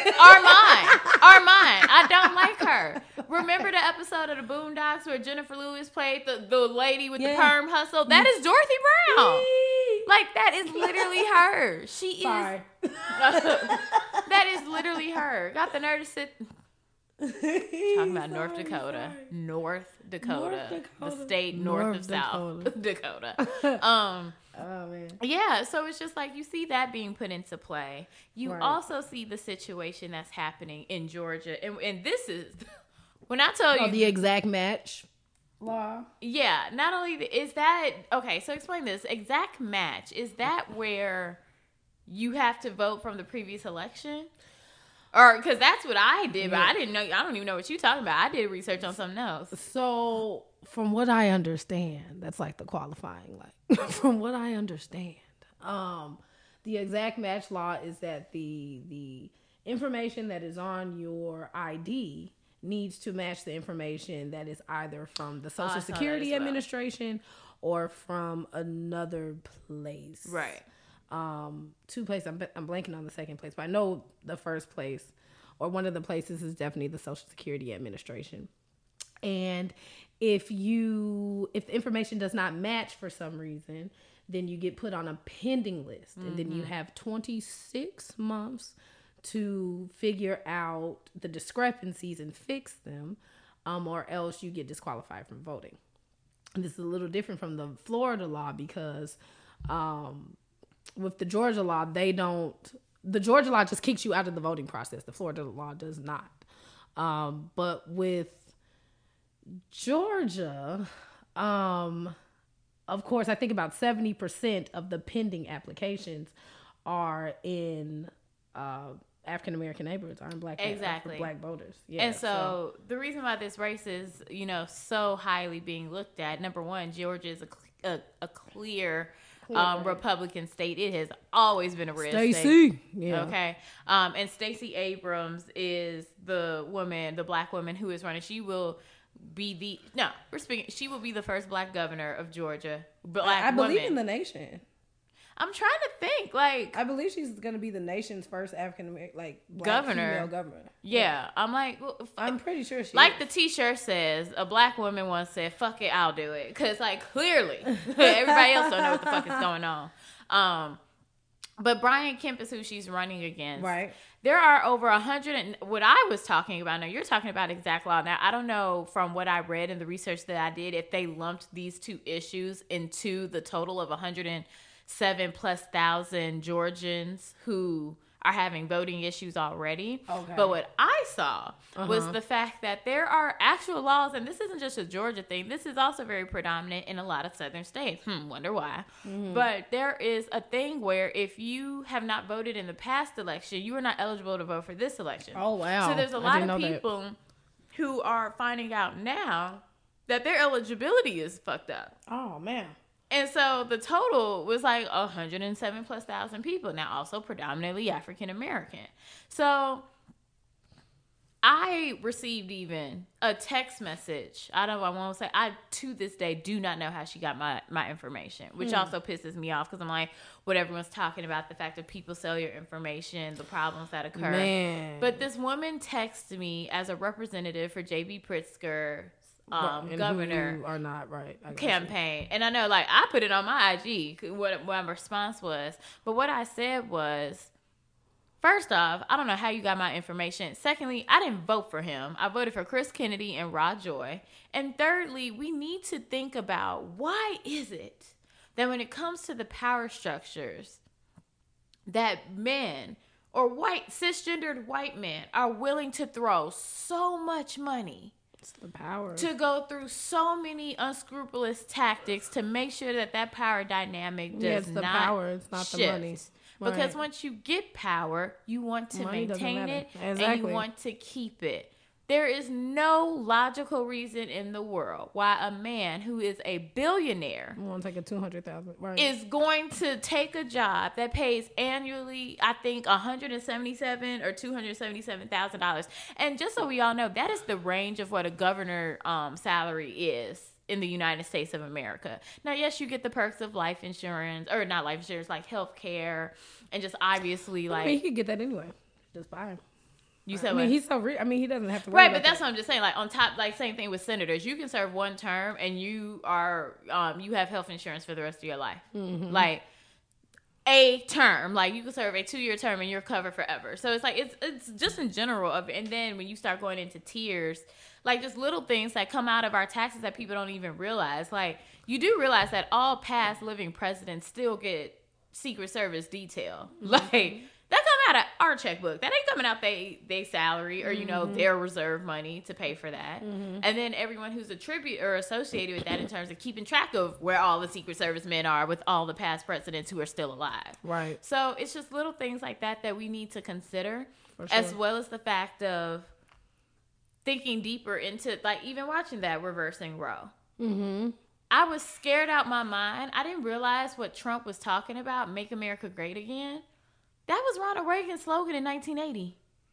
Speaker 1: Armand. I don't like her. Remember the episode of the Boondocks where Jennifer Lewis played the, the lady with yeah. the perm hustle? That is Dorothy Brown. Like, that is literally her. She
Speaker 2: Sorry.
Speaker 1: is... that is literally her. Got the nerve to sit... Talking about North Dakota. North Dakota. North Dakota. The state north, north of Dakota. South Dakota. Um...
Speaker 2: Oh, man.
Speaker 1: Yeah, so it's just like you see that being put into play. You
Speaker 2: right.
Speaker 1: also see the situation that's happening in Georgia. And, and this is, when I tell
Speaker 2: oh,
Speaker 1: you.
Speaker 2: the exact match law.
Speaker 1: Yeah, not only is that, okay, so explain this. Exact match, is that where you have to vote from the previous election? Or, because that's what I did, but yeah. I didn't know, I don't even know what you're talking about. I did research on something else.
Speaker 2: So, from what I understand, that's like the qualifying, like, from what I understand, um, the exact match law is that the the information that is on your I D needs to match the information that is either from the Social Security Administration well. or from another place.
Speaker 1: Right.
Speaker 2: Um, two places. I'm, I'm blanking on the second place, but I know the first place or one of the places is definitely the Social Security Administration. And if you, if the information does not match for some reason, then you get put on a pending list, mm-hmm. and then you have twenty-six months to figure out the discrepancies and fix them, um, or else you get disqualified from voting. And this is a little different from the Florida law because, um, with the Georgia law, they don't, the Georgia law just kicks you out of the voting process. The Florida law does not. Um, but with Georgia, um, of course, I think about seventy percent of the pending applications are in uh, African-American neighborhoods, are in black,
Speaker 1: exactly.
Speaker 2: uh, black voters. Yeah,
Speaker 1: and so, so the reason why this race is, you know, so highly being looked at, number one, Georgia is a, a, a clear... Um, Republican state. It has always been a red
Speaker 2: Stacey.
Speaker 1: state.
Speaker 2: Yeah.
Speaker 1: Okay. Um, and Stacey Abrams is the woman, the black woman who is running. She will be the no. We're speaking. She will be the first black governor of Georgia. Black
Speaker 2: I, I believe
Speaker 1: woman.
Speaker 2: in the nation.
Speaker 1: I'm trying to think. Like,
Speaker 2: I believe she's going to be the nation's first African American, like, black
Speaker 1: governor.
Speaker 2: female governor.
Speaker 1: Yeah,
Speaker 2: yeah.
Speaker 1: I'm like, well,
Speaker 2: I'm pretty sure she.
Speaker 1: Like
Speaker 2: is.
Speaker 1: the T-shirt says, a black woman once said, "Fuck it, I'll do it," because like clearly everybody else don't know what the fuck is going on. Um, but Brian Kemp is who she's running against.
Speaker 2: Right.
Speaker 1: There are over a hundred and what I was talking about. Now you're talking about exact law. Now I don't know from what I read and the research that I did if they lumped these two issues into the total of a hundred and seven plus thousand Georgians who are having voting issues already.
Speaker 2: Okay.
Speaker 1: But what I saw
Speaker 2: uh-huh.
Speaker 1: was the fact that there are actual laws, and this isn't just a Georgia thing. This is also very predominant in a lot of southern states. Hmm, wonder why. Mm-hmm. But there is a thing where if you have not voted in the past election, you are not eligible to vote for this election.
Speaker 2: Oh, wow.
Speaker 1: So there's a lot of people who are finding out now that their eligibility is fucked up.
Speaker 2: Oh, man.
Speaker 1: And so the total was like one hundred seven plus thousand people. Now, also predominantly African American. So I received even a text message. I don't know. I won't say. I to this day do not know how she got my, my information, which mm. also pisses me off because I'm like, what everyone's talking about, the fact that people sell your information, the problems that occur. Man. But this woman texted me as a representative for J B Pritzker. Um, governor
Speaker 2: are not right
Speaker 1: campaign, you. And I know, like, I put it on my I G. What, what my response was, but what I said was, first off, I don't know how you got my information. Secondly, I didn't vote for him. I voted for Chris Kennedy and Rod Joy. And thirdly, we need to think about why is it that when it comes to the power structures, that men or white cisgendered white men are willing to throw so much money.
Speaker 2: It's the power.
Speaker 1: To go through so many unscrupulous tactics to make sure that that power dynamic does
Speaker 2: yeah, it's the
Speaker 1: not
Speaker 2: power. It's not
Speaker 1: shift.
Speaker 2: The money. Right.
Speaker 1: Because once you get power, you want to money maintain it
Speaker 2: exactly.
Speaker 1: and you want to keep it. There is no logical reason in the world why a man who is a billionaire
Speaker 2: I want to take a two hundred thousand right.
Speaker 1: is going to take a job that pays annually, I think, one hundred seventy-seven thousand dollars or two hundred seventy-seven thousand dollars. And just so we all know, that is the range of what a governor um, salary is in the United States of America. Now, yes, you get the perks of life insurance, or not life insurance, like health care, and just obviously like...
Speaker 2: I mean, he could get that anyway. Just buy him.
Speaker 1: You said
Speaker 2: I mean,
Speaker 1: what?
Speaker 2: he's so rich. I mean, he doesn't have to worry
Speaker 1: right, but
Speaker 2: about
Speaker 1: that's
Speaker 2: that.
Speaker 1: what I'm just saying. Like on top, like same thing with senators. You can serve one term and you are, um, you have health insurance for the rest of your life. Mm-hmm. Like a term, like you can serve a two year term and you're covered forever. So it's like it's it's just in general of, and then when you start going into tiers, like just little things that come out of our taxes that people don't even realize. Like you do realize that all past living presidents still get Secret Service detail, mm-hmm. like. That come out of our checkbook. That ain't coming out they they salary or, you know, mm-hmm. their reserve money to pay for that. Mm-hmm. And then everyone who's attributed or associated with that in terms of keeping track of where all the Secret Service men are with all the past presidents who are still alive.
Speaker 2: Right.
Speaker 1: So it's just little things like that that we need to consider,
Speaker 2: for sure.
Speaker 1: as well as the fact of thinking deeper into, like, even watching that Reversing Roe.
Speaker 2: Mm-hmm.
Speaker 1: I was scared out my mind. I didn't realize what Trump was talking about, Make America Great Again. That was Ronald Reagan's slogan in nineteen eighty.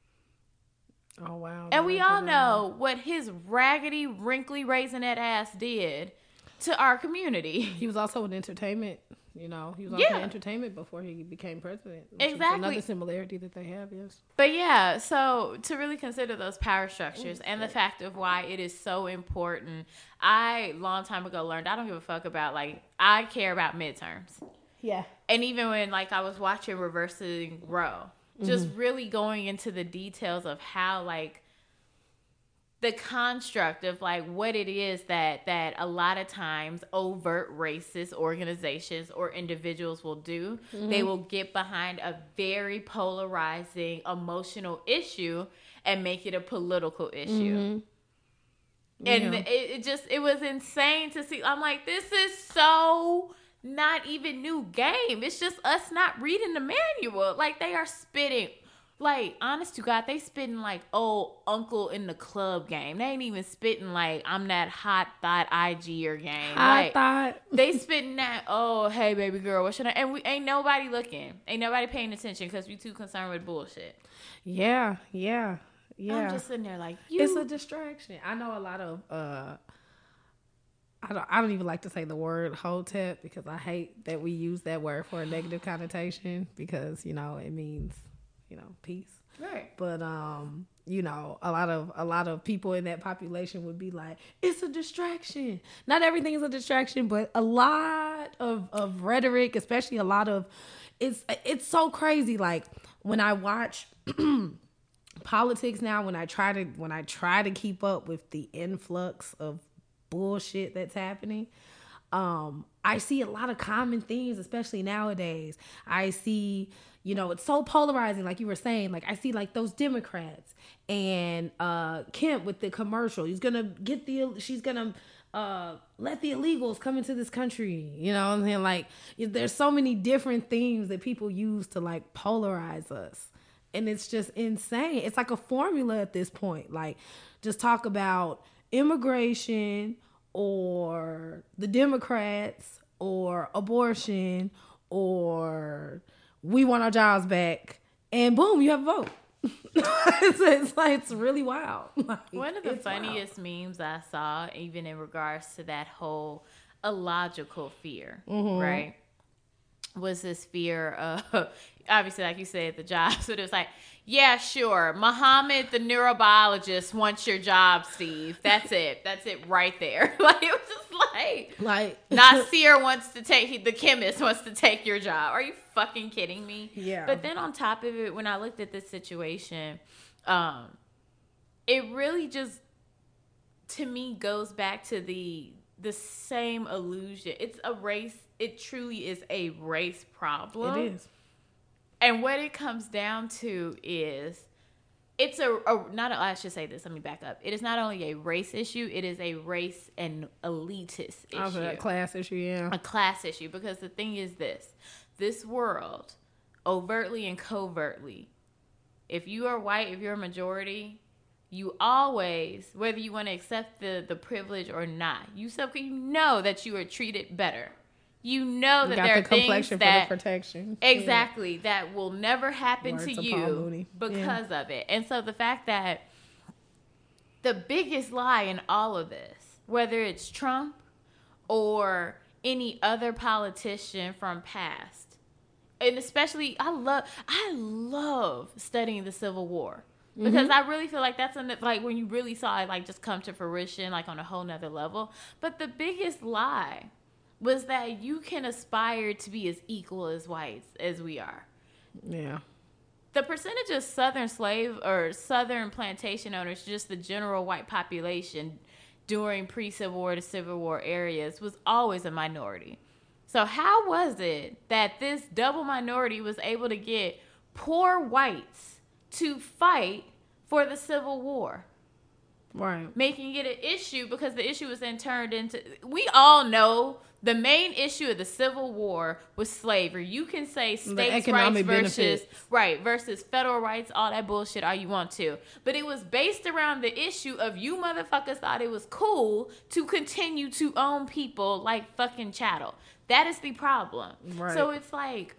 Speaker 2: Oh, wow.
Speaker 1: And we all know what his raggedy, wrinkly, raisinette ass did to our community.
Speaker 2: He was also in entertainment. You know, he was also
Speaker 1: yeah.
Speaker 2: in entertainment before he became president.
Speaker 1: Exactly.
Speaker 2: Another similarity that they have, yes.
Speaker 1: But yeah, so to really consider those power structures and the fact of why it is so important, I, long time ago, learned I don't give a fuck about, like, I care about midterms.
Speaker 2: Yeah.
Speaker 1: And even when, like, I was watching Reversing Roe, just mm-hmm. really going into the details of how, like, the construct of, like, what it is that, that a lot of times overt racist organizations or individuals will do. Mm-hmm. They will get behind a very polarizing, emotional issue and make it a political issue. Mm-hmm. And yeah. it, it just, it was insane to see. I'm like, this is so... not even new game. It's just us not reading the manual. Like, they are spitting, like, honest to God, they spitting like old uncle in the club game. They ain't even spitting like I'm that hot thought I G or game.
Speaker 2: Hot
Speaker 1: like,
Speaker 2: thought.
Speaker 1: They spitting that, oh, hey, baby girl, what should I? And we ain't nobody looking. Ain't nobody paying attention because we too concerned with bullshit.
Speaker 2: Yeah, yeah, yeah.
Speaker 1: I'm just sitting there like, you.
Speaker 2: It's a distraction. I know a lot of, uh, I don't, I don't even like to say the word hotep because I hate that we use that word for a negative connotation because, you know, it means, you know, peace.
Speaker 1: Right.
Speaker 2: But, um, you know, a lot of, a lot of people in that population would be like, it's a distraction. Not everything is a distraction, but a lot of, of rhetoric, especially a lot of, it's, it's so crazy. Like when I watch politics now, when I try to, when I try to keep up with the influx of bullshit that's happening, um I see a lot of common themes, especially nowadays. I see, you know, it's so polarizing, like you were saying. Like I see like those Democrats and uh Kemp with the commercial. He's gonna get the she's gonna uh let the illegals come into this country, you know what I'm saying? Like there's so many different themes that people use to like polarize us. And it's just insane. It's like a formula at this point. Like, just talk about immigration or the Democrats or abortion or we want our jobs back, and boom, you have a vote. it's, it's like it's really wild. Like,
Speaker 1: one of the funniest wild. memes I saw, even in regards to that whole illogical fear, mm-hmm. right, was this fear of, obviously, like you said, the jobs. But it was like, yeah, sure, Muhammad, the neurobiologist, wants your job, Steve. That's it. That's it right there. Like, it was just like,
Speaker 2: like
Speaker 1: Nasir wants to take, he, the chemist wants to take your job. Are you fucking kidding me?
Speaker 2: Yeah.
Speaker 1: But then on top of it, when I looked at this situation, um, it really just, to me, goes back to the the same illusion. It's a race. It truly is a race problem.
Speaker 2: It is.
Speaker 1: And what it comes down to is, it's a, a not a, I should say this, let me back up. It is not only a race issue, it is a race and elitist issue.
Speaker 2: Also, a class issue, yeah.
Speaker 1: A class issue, because the thing is this. This world, overtly and covertly, if you are white, if you're a majority, you always, whether you want to accept the, the privilege or not, you, you know that you are treated better. You know that
Speaker 2: you
Speaker 1: there are
Speaker 2: the
Speaker 1: things
Speaker 2: for
Speaker 1: that
Speaker 2: the protection.
Speaker 1: Exactly
Speaker 2: yeah.
Speaker 1: that will never happen
Speaker 2: Words
Speaker 1: to
Speaker 2: to
Speaker 1: you because yeah. of it. And so the fact that the biggest lie in all of this, whether it's Trump or any other politician from past, and especially I love I love studying the Civil War. Because mm-hmm. I really feel like that's an, like when you really saw it like just come to fruition, like on a whole nother level. But the biggest lie was that you can aspire to be as equal as whites as we are.
Speaker 2: Yeah.
Speaker 1: The percentage of Southern slave or Southern plantation owners, just the general white population during pre-Civil War to Civil War areas, was always a minority. So how was it that this double minority was able to get poor whites to fight for the Civil War?
Speaker 2: Right.
Speaker 1: Making it an issue because the issue was then turned into, we all know the main issue of the Civil War was slavery. You can say states' rights versus benefits. right versus federal rights, all that bullshit all you want to. But it was based around the issue of you motherfuckers thought it was cool to continue to own people like fucking chattel. That is the problem.
Speaker 2: Right.
Speaker 1: So it's like,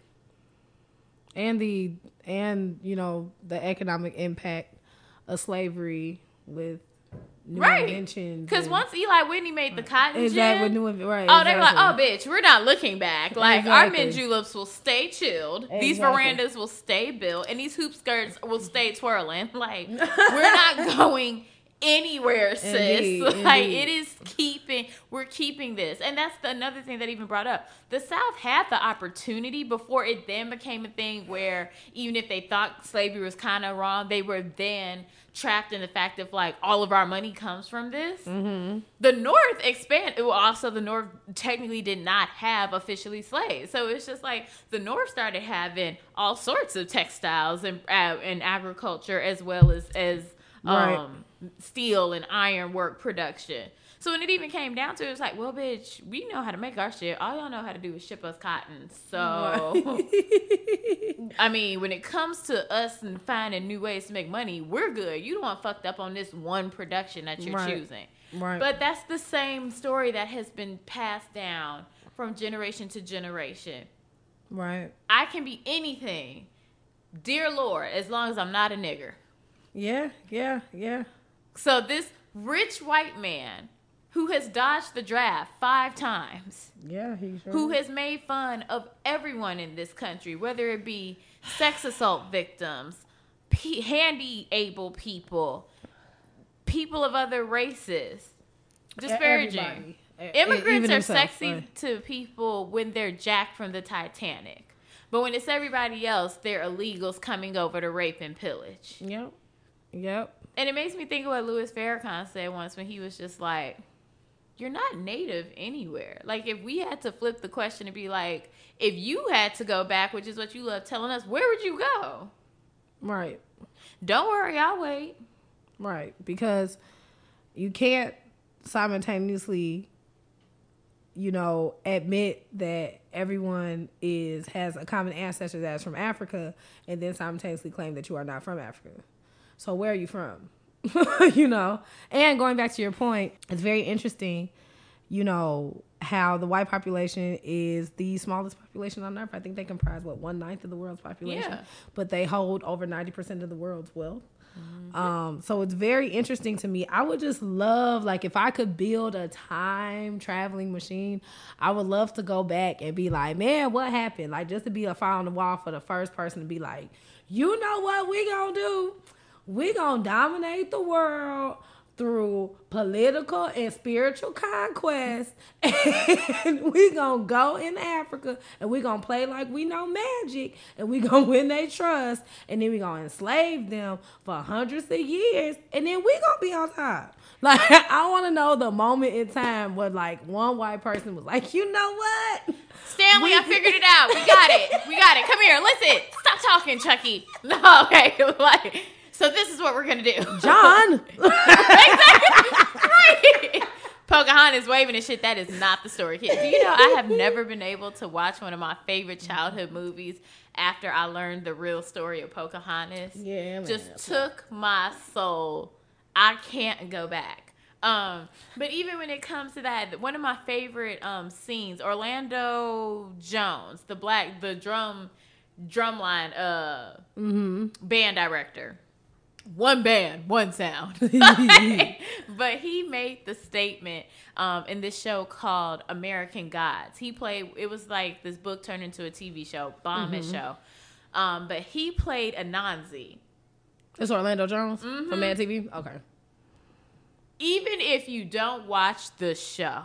Speaker 2: and the and you know the economic impact of slavery with new
Speaker 1: right.
Speaker 2: inventions.
Speaker 1: Because once Eli Whitney made the cotton gin,
Speaker 2: exactly, new, right,
Speaker 1: oh,
Speaker 2: exactly.
Speaker 1: they were like, oh, bitch, we're not looking back. Like,
Speaker 2: exactly.
Speaker 1: our mint juleps will stay chilled.
Speaker 2: Exactly.
Speaker 1: These verandas will stay built. And these hoop skirts will stay twirling. Like, we're not going anywhere, sis.
Speaker 2: Indeed,
Speaker 1: like,
Speaker 2: indeed.
Speaker 1: it is keeping, we're keeping this. And that's the, another thing that even brought up. The South had the opportunity before it then became a thing where even if they thought slavery was kind of wrong, they were then trapped in the fact of like all of our money comes from this.
Speaker 2: Mm-hmm.
Speaker 1: The North expanded. Well, also the North technically did not have officially slaves, so it's just like the North started having all sorts of textiles and uh, and agriculture as well as as um,
Speaker 2: right.
Speaker 1: steel and iron work production. So when it even came down to it, it was like, well, bitch, we know how to make our shit. All y'all know how to do is ship us cotton. So, I mean, when it comes to us and finding new ways to make money, we're good. You don't want fucked up on this one production that you're
Speaker 2: right.
Speaker 1: choosing.
Speaker 2: Right.
Speaker 1: But that's the same story that has been passed down from generation to generation.
Speaker 2: Right.
Speaker 1: I can be anything, dear Lord, as long as I'm not a nigger.
Speaker 2: Yeah, yeah, yeah.
Speaker 1: So this rich white man who has dodged the draft five times.
Speaker 2: Yeah, he sure
Speaker 1: Who
Speaker 2: is.
Speaker 1: has made fun of everyone in this country, whether it be sex assault victims, p- handy able people, people of other races, disparaging.
Speaker 2: Everybody.
Speaker 1: Immigrants
Speaker 2: Even
Speaker 1: are
Speaker 2: himself,
Speaker 1: sexy
Speaker 2: right.
Speaker 1: to people when they're jacked from the Titanic. But when it's everybody else, they're illegals coming over to rape and pillage.
Speaker 2: Yep. Yep.
Speaker 1: And it makes me think of what Louis Farrakhan said once when he was just like, you're not native anywhere. Like, if we had to flip the question and be like, if you had to go back, which is what you love telling us, where would you go?
Speaker 2: Right.
Speaker 1: Don't worry, I'll wait.
Speaker 2: Right. Because you can't simultaneously, you know, admit that everyone is has a common ancestor that is from Africa, and then simultaneously claim that you are not from Africa. So where are you from? You know? And going back to your point, it's very interesting, you know, how the white population is the smallest population on earth. I think they comprise, what, one ninth of the world's population?
Speaker 1: Yeah.
Speaker 2: But they hold over ninety percent of the world's wealth. Um, so it's very interesting to me. I would just love, like, if I could build a time traveling machine, I would love to go back and be like, man, what happened? Like, just to be a fly on the wall for the first person to be like, you know what we gonna do? We gonna dominate the world through political and spiritual conquest, and we gonna go in Africa and we gonna play like we know magic, and we gonna win their trust, and then we gonna enslave them for hundreds of years, and then we gonna be on top. Like, I want to know the moment in time where, like, one white person was like, you know what,
Speaker 1: Stanley, I figured it out. We got it. We got it. Come here. Listen. Stop talking, Chucky. No, okay. Like, so this is what we're gonna do,
Speaker 2: John.
Speaker 1: Right. Pocahontas waving and shit. That is not the story, kid. Do you know I have never been able to watch one of my favorite childhood movies after I learned the real story of Pocahontas?
Speaker 2: Yeah, man.
Speaker 1: Just took my soul. I can't go back. Um, but even when it comes to that, one of my favorite um scenes, Orlando Jones, the black, the drum, drumline, uh,
Speaker 2: Mm-hmm.
Speaker 1: band director. One band, one sound. But he made the statement um, in this show called American Gods. He played, it was like this book turned into a T V show, bomb mm-hmm. show. Um, but he played Anansi.
Speaker 2: It's Orlando Jones
Speaker 1: mm-hmm.
Speaker 2: from Mad T V? Okay.
Speaker 1: Even if you don't watch the show,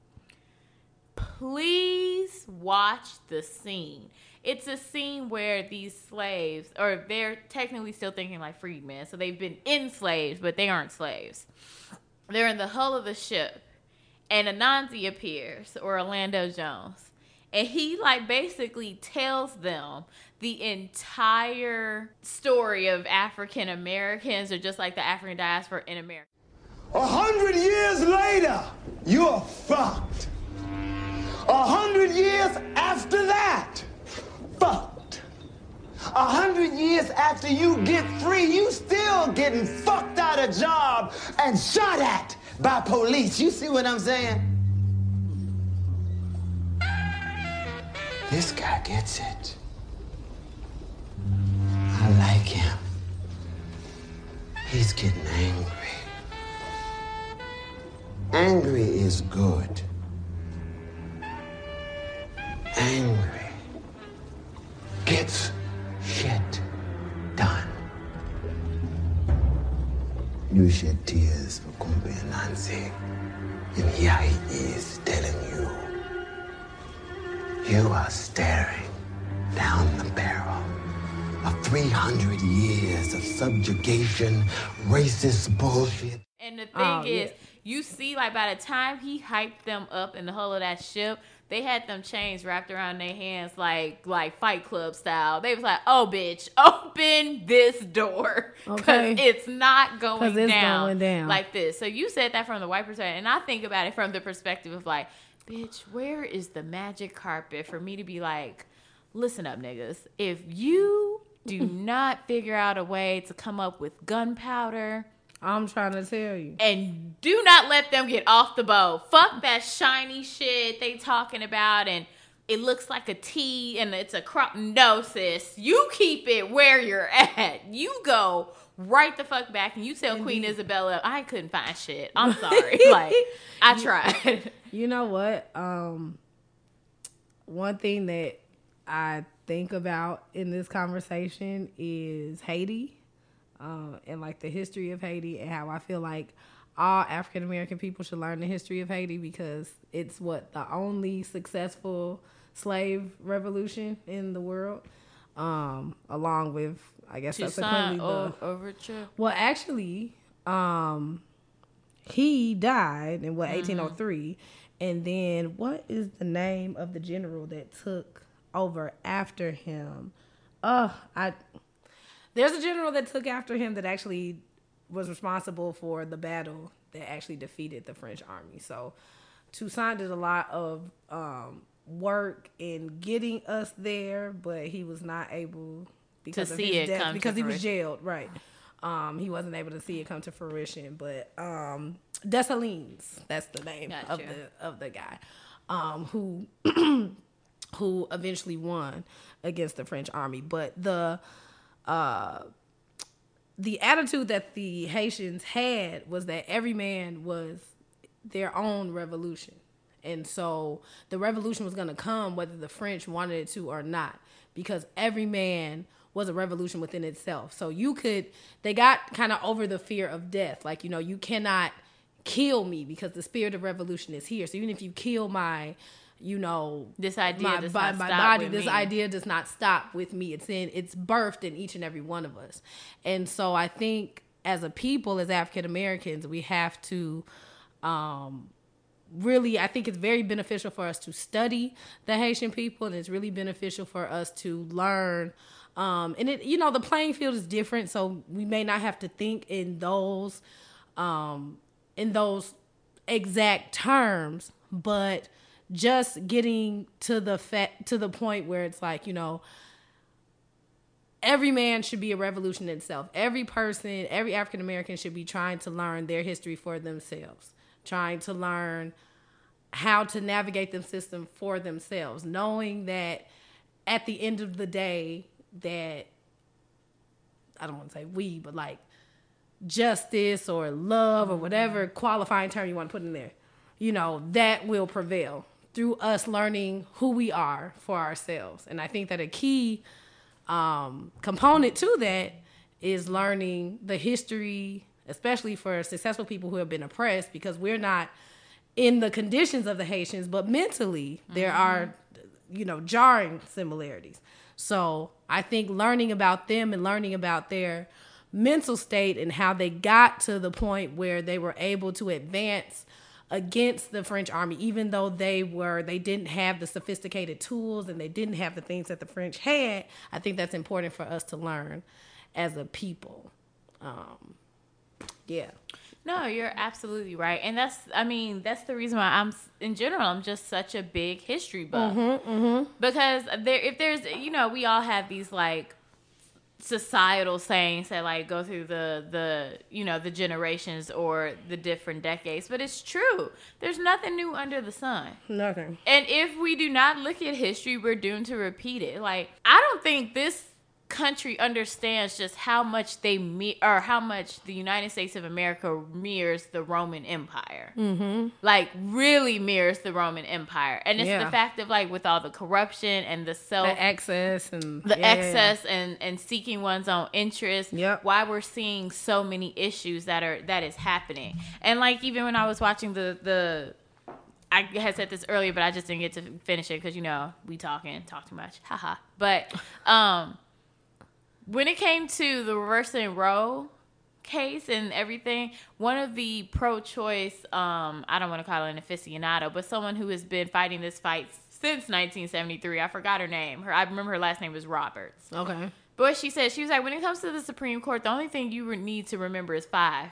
Speaker 1: please watch the scene. It's a scene where these slaves, or they're technically still thinking like freedmen, so they've been enslaved, but they aren't slaves. They're in the hull of the ship, and Anansi appears, or Orlando Jones, and he like basically tells them the entire story of African Americans, or just like the African diaspora in America.
Speaker 3: A hundred years later, you're fucked. A hundred years after that, fucked. A hundred years after you get free, you still getting fucked out of job and shot at by police. You see what I'm saying? This guy gets it. I like him. He's getting angry. Angry is good. Angry gets shit done. You shed tears for Kumbe Anansi, and here he is telling you, you are staring down the barrel of three hundred years of subjugation, racist bullshit.
Speaker 1: And the thing
Speaker 2: oh,
Speaker 1: is,
Speaker 2: yeah.
Speaker 1: you see, like, by the time he hyped them up in the hull of that ship, they had them chains wrapped around their hands like like Fight Club style. They was like, oh, bitch, open this door. Because
Speaker 2: okay.
Speaker 1: it's not going
Speaker 2: it's
Speaker 1: down,
Speaker 2: going down
Speaker 1: like this. So you said that from the white perspective. And I think about it from the perspective of like, bitch, where is the magic carpet for me to be like, listen up, niggas. If you do not figure out a way to come up with gunpowder,
Speaker 2: I'm trying to tell you.
Speaker 1: and do not let them get off the boat. Fuck that shiny shit they talking about, and it looks like a T and it's a crop. No, sis. You keep it where you're at. You go right the fuck back and you tell Queen Isabella, I couldn't find shit. I'm sorry. Like, I tried.
Speaker 2: You know what? Um, one thing that I think about in this conversation is Haiti. Uh, and like the history of Haiti, and how I feel like all African American people should learn the history of Haiti, because it's what the only successful slave revolution in the world, um, along with, I guess, subsequently the
Speaker 1: overture.
Speaker 2: Well, actually, um, he died in what, eighteen oh three, and then what is the name of the general that took over after him? Oh, I. There's a general that took after him that actually was responsible for the battle that actually defeated the French army. So Toussaint did a lot of um, work in getting us there, but he was not able because
Speaker 1: To
Speaker 2: of
Speaker 1: see
Speaker 2: his
Speaker 1: it
Speaker 2: death
Speaker 1: come to
Speaker 2: because he was
Speaker 1: fruition.
Speaker 2: jailed. Right. Um, he wasn't able to see it come to fruition, but um, Dessalines, that's the name
Speaker 1: Gotcha.
Speaker 2: of the of the guy um, who who eventually won against the French army. But the uh, the attitude that the Haitians had was that every man was their own revolution. And so the revolution was going to come whether the French wanted it to or not, because every man was a revolution within itself. So you could, they got kind of over the fear of death. Like, you know, you cannot kill me because the spirit of revolution is here. So even if you kill my, you know,
Speaker 1: This idea
Speaker 2: my,
Speaker 1: does
Speaker 2: my,
Speaker 1: not
Speaker 2: my
Speaker 1: stop
Speaker 2: body,
Speaker 1: with
Speaker 2: this
Speaker 1: me.
Speaker 2: idea does not stop with me. It's in, it's birthed in each and every one of us. And so I think as a people, as African Americans, we have to, um, really, I think it's very beneficial for us to study the Haitian people, and it's really beneficial for us to learn. Um, and it, you know, the playing field is different, so we may not have to think in those, um, in those exact terms, but just getting to the fa- to the point where it's like, you know, every man should be a revolution in itself. Every person, every African American should be trying to learn their history for themselves, trying to learn how to navigate the system for themselves, knowing that at the end of the day, that, I don't want to say we, but like justice or love or whatever qualifying term you want to put in there, you know, that will prevail through us learning who we are for ourselves. And I think that a key um, component to that is learning the history, especially for successful people who have been oppressed, because we're not in the conditions of the Haitians, but mentally there mm-hmm. are, you know, jarring similarities. So I think learning about them and learning about their mental state and how they got to the point where they were able to advance against the French army, even though they were, they didn't have the sophisticated tools and they didn't have the things that the French had. I think that's important for us to learn as a people. Um, yeah.
Speaker 1: No, you're absolutely right. And that's, I mean, that's the reason why I'm, in general, I'm just such a big history buff.
Speaker 2: Mm-hmm, mm-hmm.
Speaker 1: Because there, if there's, you know, we all have these, like, societal sayings that, like, go through the, the, you know, the generations or the different decades. But it's true. There's nothing new under the sun.
Speaker 2: Nothing.
Speaker 1: And if we do not look at history, we're doomed to repeat it. Like, I don't think this country understands just how much they me- or how much the United States of America mirrors the Roman Empire. Mm-hmm. Like, really mirrors the Roman Empire. And it's
Speaker 2: yeah.
Speaker 1: the fact of, like, with all the corruption and the self,
Speaker 2: the excess and
Speaker 1: the
Speaker 2: yeah,
Speaker 1: excess
Speaker 2: yeah, yeah.
Speaker 1: and and seeking one's own interest.
Speaker 2: Yep.
Speaker 1: Why we're seeing so many issues that are that is happening. And, like, even when I was watching the the I had said this earlier, but I just didn't get to finish it because, you know, we talking talk too much, haha. But um when it came to the reversing Roe case and everything, one of the pro-choice, um, I don't want to call it an aficionado, but someone who has been fighting this fight since nineteen seventy-three, I forgot her name. Her, I remember her last name was Roberts.
Speaker 2: Okay.
Speaker 1: But what she said, she was like, when it comes to the Supreme Court, the only thing you need to remember is five.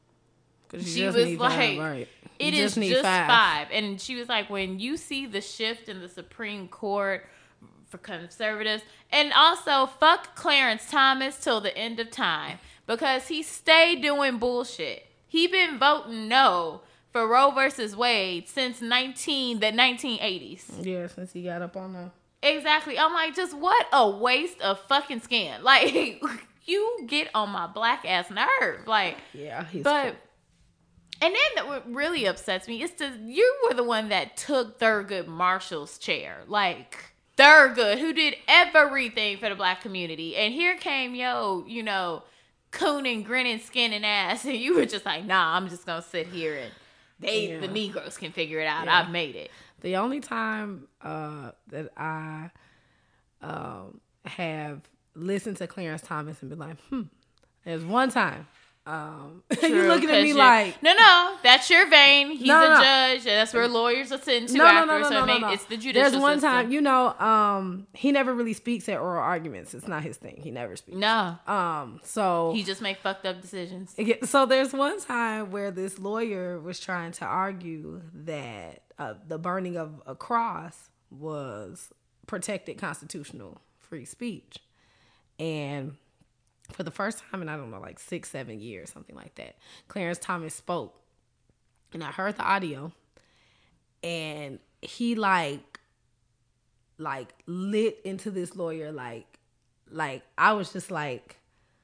Speaker 1: She was like,
Speaker 2: five, right.
Speaker 1: it is just, just five. five. And she was like, when you see the shift in the Supreme Court for conservatives, and also fuck Clarence Thomas till the end of time, because he stayed doing bullshit. He been voting no for Roe versus Wade since nineteen the nineteen eighties.
Speaker 2: Yeah, since he got up on the
Speaker 1: exactly. I'm like, just what a waste of fucking skin. Like, you get on my black ass nerve. Like,
Speaker 2: yeah, he's
Speaker 1: but.
Speaker 2: cool.
Speaker 1: And then what really upsets me is to you were the one that took Thurgood Marshall's chair. Like, Thurgood, who did everything for the black community. And here came, yo, you know, cooning, grinning, skin and ass. And you were just like, nah, I'm just going to sit here and they,
Speaker 2: yeah.
Speaker 1: the Negroes can figure it out.
Speaker 2: Yeah.
Speaker 1: I've made it.
Speaker 2: The only time uh, that I um, have listened to Clarence Thomas and been like, hmm, there's one time. Um,
Speaker 1: True,
Speaker 2: you looking at me
Speaker 1: you're-
Speaker 2: like
Speaker 1: no, no, that's your vein. He's
Speaker 2: No, no,
Speaker 1: a
Speaker 2: no.
Speaker 1: judge, and that's where lawyers are sitting to
Speaker 2: no, no, no,
Speaker 1: afterwards.
Speaker 2: no,
Speaker 1: so
Speaker 2: no,
Speaker 1: it
Speaker 2: no,
Speaker 1: make,
Speaker 2: no.
Speaker 1: it's the judicial
Speaker 2: There's one
Speaker 1: system.
Speaker 2: time, you know, um, he never really speaks at oral arguments. It's not his thing. He never speaks.
Speaker 1: No,
Speaker 2: Um, so
Speaker 1: he just make fucked up decisions.
Speaker 2: so there's one time where this lawyer was trying to argue that uh, the burning of a cross was protected constitutional free speech, and for the first time in, I don't know, like six, seven years, something like that, Clarence Thomas spoke. And I heard the audio. And he like, like lit into this lawyer. Like, like I was just like,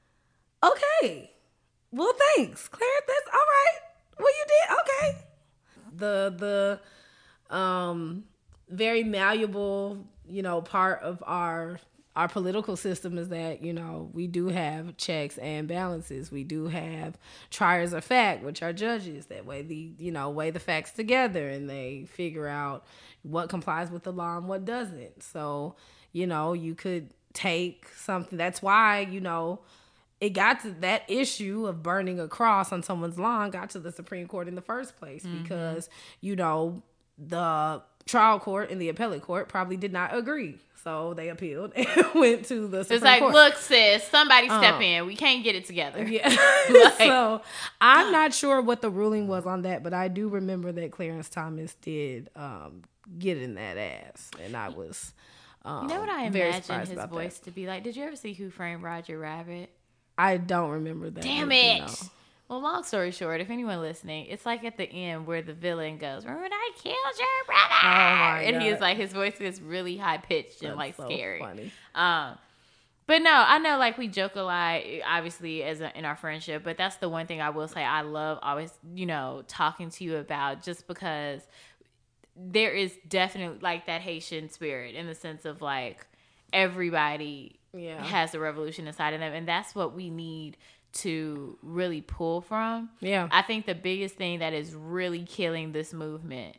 Speaker 2: okay, well, thanks, Clarence. That's all right. Well, you did. Okay. The, the um, very malleable, you know, part of our Our political system is that, you know, we do have checks and balances. We do have triers of fact, which are judges that weigh the, you know, weigh the facts together and they figure out what complies with the law and what doesn't. So, you know, you could take something. That's why, you know, it got to that issue of burning a cross on someone's lawn got to the Supreme Court in the first place mm-hmm. because, you know, the trial court and the appellate court probably did not agree. So they appealed and went to the Supreme
Speaker 1: It's like,
Speaker 2: Court.
Speaker 1: look, sis, somebody step
Speaker 2: Um,
Speaker 1: in. We can't get it together.
Speaker 2: Yeah.
Speaker 1: Like-
Speaker 2: So I'm not sure what the ruling was on that, but I do remember that Clarence Thomas did um, get in that ass. And I was um,
Speaker 1: You know what I
Speaker 2: very
Speaker 1: imagine
Speaker 2: surprised
Speaker 1: his
Speaker 2: about
Speaker 1: voice
Speaker 2: that.
Speaker 1: to be like? Did you ever see Who Framed Roger Rabbit?
Speaker 2: I don't remember that.
Speaker 1: Damn
Speaker 2: movie,
Speaker 1: it.
Speaker 2: no.
Speaker 1: Well, long story short, if anyone listening, it's like at the end where the villain goes, "Remember when I killed your brother?"
Speaker 2: Oh my
Speaker 1: and
Speaker 2: God.
Speaker 1: he's like, his voice gets really high pitched and
Speaker 2: That's
Speaker 1: like
Speaker 2: so
Speaker 1: scary.
Speaker 2: funny.
Speaker 1: Um, but no, I know like we joke a lot, obviously, as a, in our friendship. But that's the one thing I will say I love always, you know, talking to you about, just because there is definitely like that Haitian spirit in the sense of like everybody
Speaker 2: Yeah.
Speaker 1: has a revolution inside of them, and that's what we need to really pull from.
Speaker 2: Yeah.
Speaker 1: I think the biggest thing that is really killing this movement,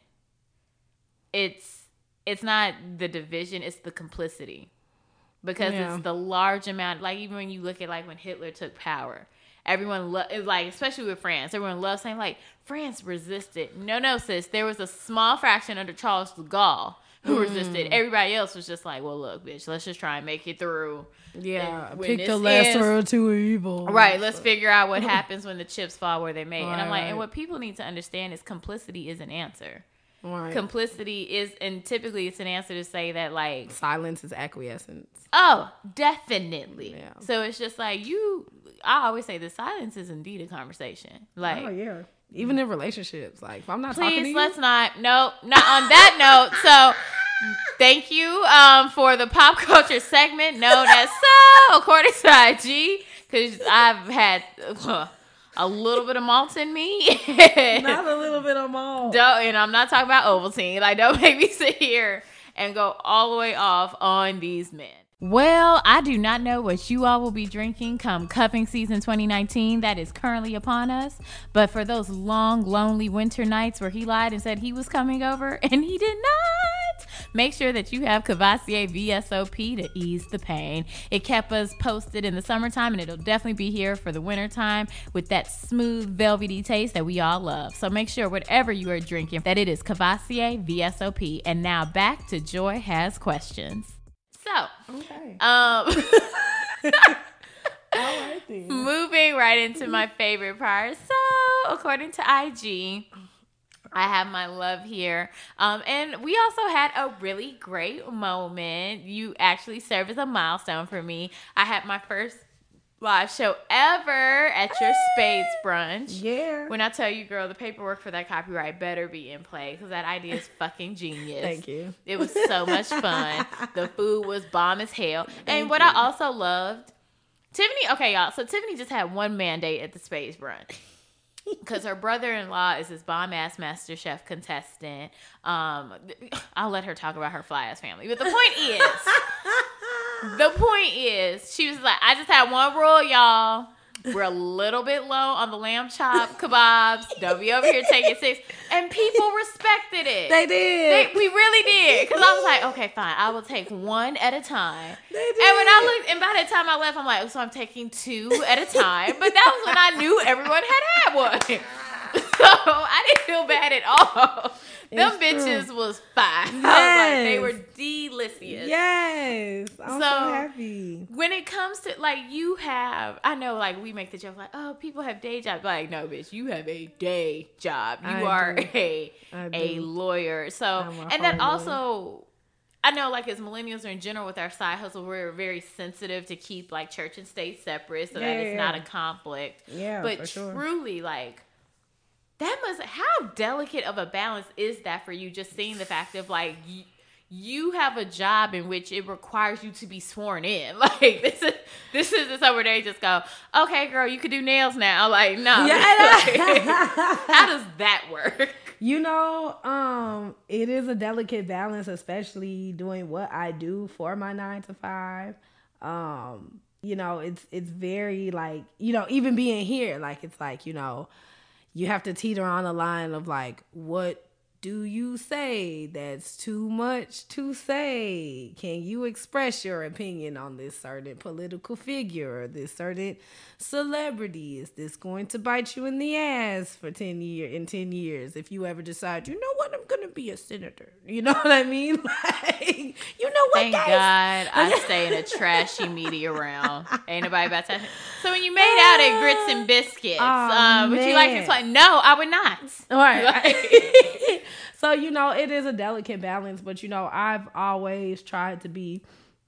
Speaker 1: it's it's not the division, it's the complicity. Because
Speaker 2: Yeah.
Speaker 1: it's the large amount, like even when you look at like when Hitler took power, everyone lo- it's like, especially with France, everyone loves saying like France resisted. No, no, sis, there was a small fraction under Charles de Gaulle who
Speaker 2: Mm.
Speaker 1: resisted. Everybody else was just like, well, look, bitch, let's just try and make it through.
Speaker 2: Yeah.
Speaker 1: And when
Speaker 2: Pick
Speaker 1: this
Speaker 2: the lesser
Speaker 1: ends-
Speaker 2: of two evils.
Speaker 1: Right, let's figure out what happens when the chips fall where they may. And I'm
Speaker 2: Right,
Speaker 1: like,
Speaker 2: right.
Speaker 1: and what people need to understand is complicity is an answer.
Speaker 2: Right.
Speaker 1: Complicity is, and typically it's an answer to say that like,
Speaker 2: Silence is acquiescence.
Speaker 1: oh, definitely.
Speaker 2: Yeah.
Speaker 1: So it's just like you, I always say the silence is indeed a conversation. Like,
Speaker 2: Oh, yeah. Even in relationships. Like, if I'm not talking to
Speaker 1: please,
Speaker 2: you.
Speaker 1: let's not. Nope, not on that note. So, thank you um, for the pop culture segment known as So, according to I G, because I've had uh, a little bit of malt in me.
Speaker 2: Not a little bit of all.
Speaker 1: Don't, and I'm not talking about Ovaltine. Like, don't make me sit here and go all the way off on these men. Well, I do not know what you all will be drinking come cupping season twenty nineteen that is currently upon us. But for those long, lonely winter nights where he lied and said he was coming over and he did not, make sure that you have Cavassier V S O P to ease the pain. It kept us posted in the summertime, and it'll definitely be here for the wintertime with that smooth, velvety taste that we all love. So make sure whatever you are drinking that it is Cavassier V S O P. And now back to Joy Has Questions. So,
Speaker 2: Okay.
Speaker 1: um,
Speaker 2: All right, then.
Speaker 1: moving right into my favorite part. So, according to I G, I have my love here. Um, and we also had a really great moment. You actually served as a milestone for me. I had my first live show ever at your Spades brunch.
Speaker 2: Yeah.
Speaker 1: When I tell you, girl, the paperwork for that copyright better be in play, because that idea is fucking genius.
Speaker 2: Thank you.
Speaker 1: It was so much fun. The food was bomb as hell. And
Speaker 2: Thank
Speaker 1: what
Speaker 2: you.
Speaker 1: I also loved, Tiffany, okay, y'all. So Tiffany just had one mandate at the Spades brunch. Because her brother-in-law is this bomb-ass Master Chef contestant. Um, I'll let her talk about her fly-ass family. But the point is, the point is, she was like, I just had one rule, y'all. we're a little bit low on the lamb chop kebabs. Don't be over here taking six. And people respected it.
Speaker 2: They did.
Speaker 1: They, we really did. Because I was like, okay, fine. I will take one at a time.
Speaker 2: They did.
Speaker 1: And when I looked, and by the time I left, I'm like, so I'm taking two at a time. But that was when I knew everyone had had one. So I didn't feel bad at all. Them
Speaker 2: It's
Speaker 1: bitches
Speaker 2: true.
Speaker 1: was fine.
Speaker 2: Yes.
Speaker 1: I was like, they were delicious.
Speaker 2: Yes. I'm so,
Speaker 1: So-
Speaker 2: happy.
Speaker 1: When it comes to, like, you have, I know, like, we make the joke, like, oh, people have day jobs. Like, no, bitch, you have a day job. You
Speaker 2: I
Speaker 1: are
Speaker 2: do.
Speaker 1: a
Speaker 2: I
Speaker 1: a
Speaker 2: do.
Speaker 1: lawyer. So,
Speaker 2: I'm a
Speaker 1: and then
Speaker 2: whole
Speaker 1: also, I know, like, as millennials or in general with our side hustle, we're very sensitive to keep, like, church and state separate so
Speaker 2: Yeah,
Speaker 1: that it's
Speaker 2: yeah,
Speaker 1: not
Speaker 2: yeah.
Speaker 1: a conflict.
Speaker 2: Yeah,
Speaker 1: But
Speaker 2: for sure.
Speaker 1: truly, like, that must, how delicate of a balance is that for you? Just seeing the fact of, like, you, you have a job in which it requires you to be sworn in. Like, this is this is the time where they just go, okay, girl, you can do nails now. Like, no.
Speaker 2: Yeah.
Speaker 1: How does that work?
Speaker 2: You know, um, it is a delicate balance, especially doing what I do for my nine to five. Um, you know, it's it's very like, you know, even being here, like it's like, you know, you have to teeter on the line of like, what do you say that's too much to say? Can you express your opinion on this certain political figure or this certain celebrity? Is this going to bite you in the ass for ten year in ten years if you ever decide, you know what, I'm gonna be a senator? You know what I mean? Like, you know what,
Speaker 1: Thank
Speaker 2: guys?
Speaker 1: God I stay in a trashy media realm. Ain't nobody about to. So when you made out at Grits and Biscuits,
Speaker 2: Oh,
Speaker 1: um, would you like to
Speaker 2: man.
Speaker 1: explain? No, I would not.
Speaker 2: All right.
Speaker 1: Like-
Speaker 2: So, you know, it is a delicate balance, but, you know, I've always tried to be,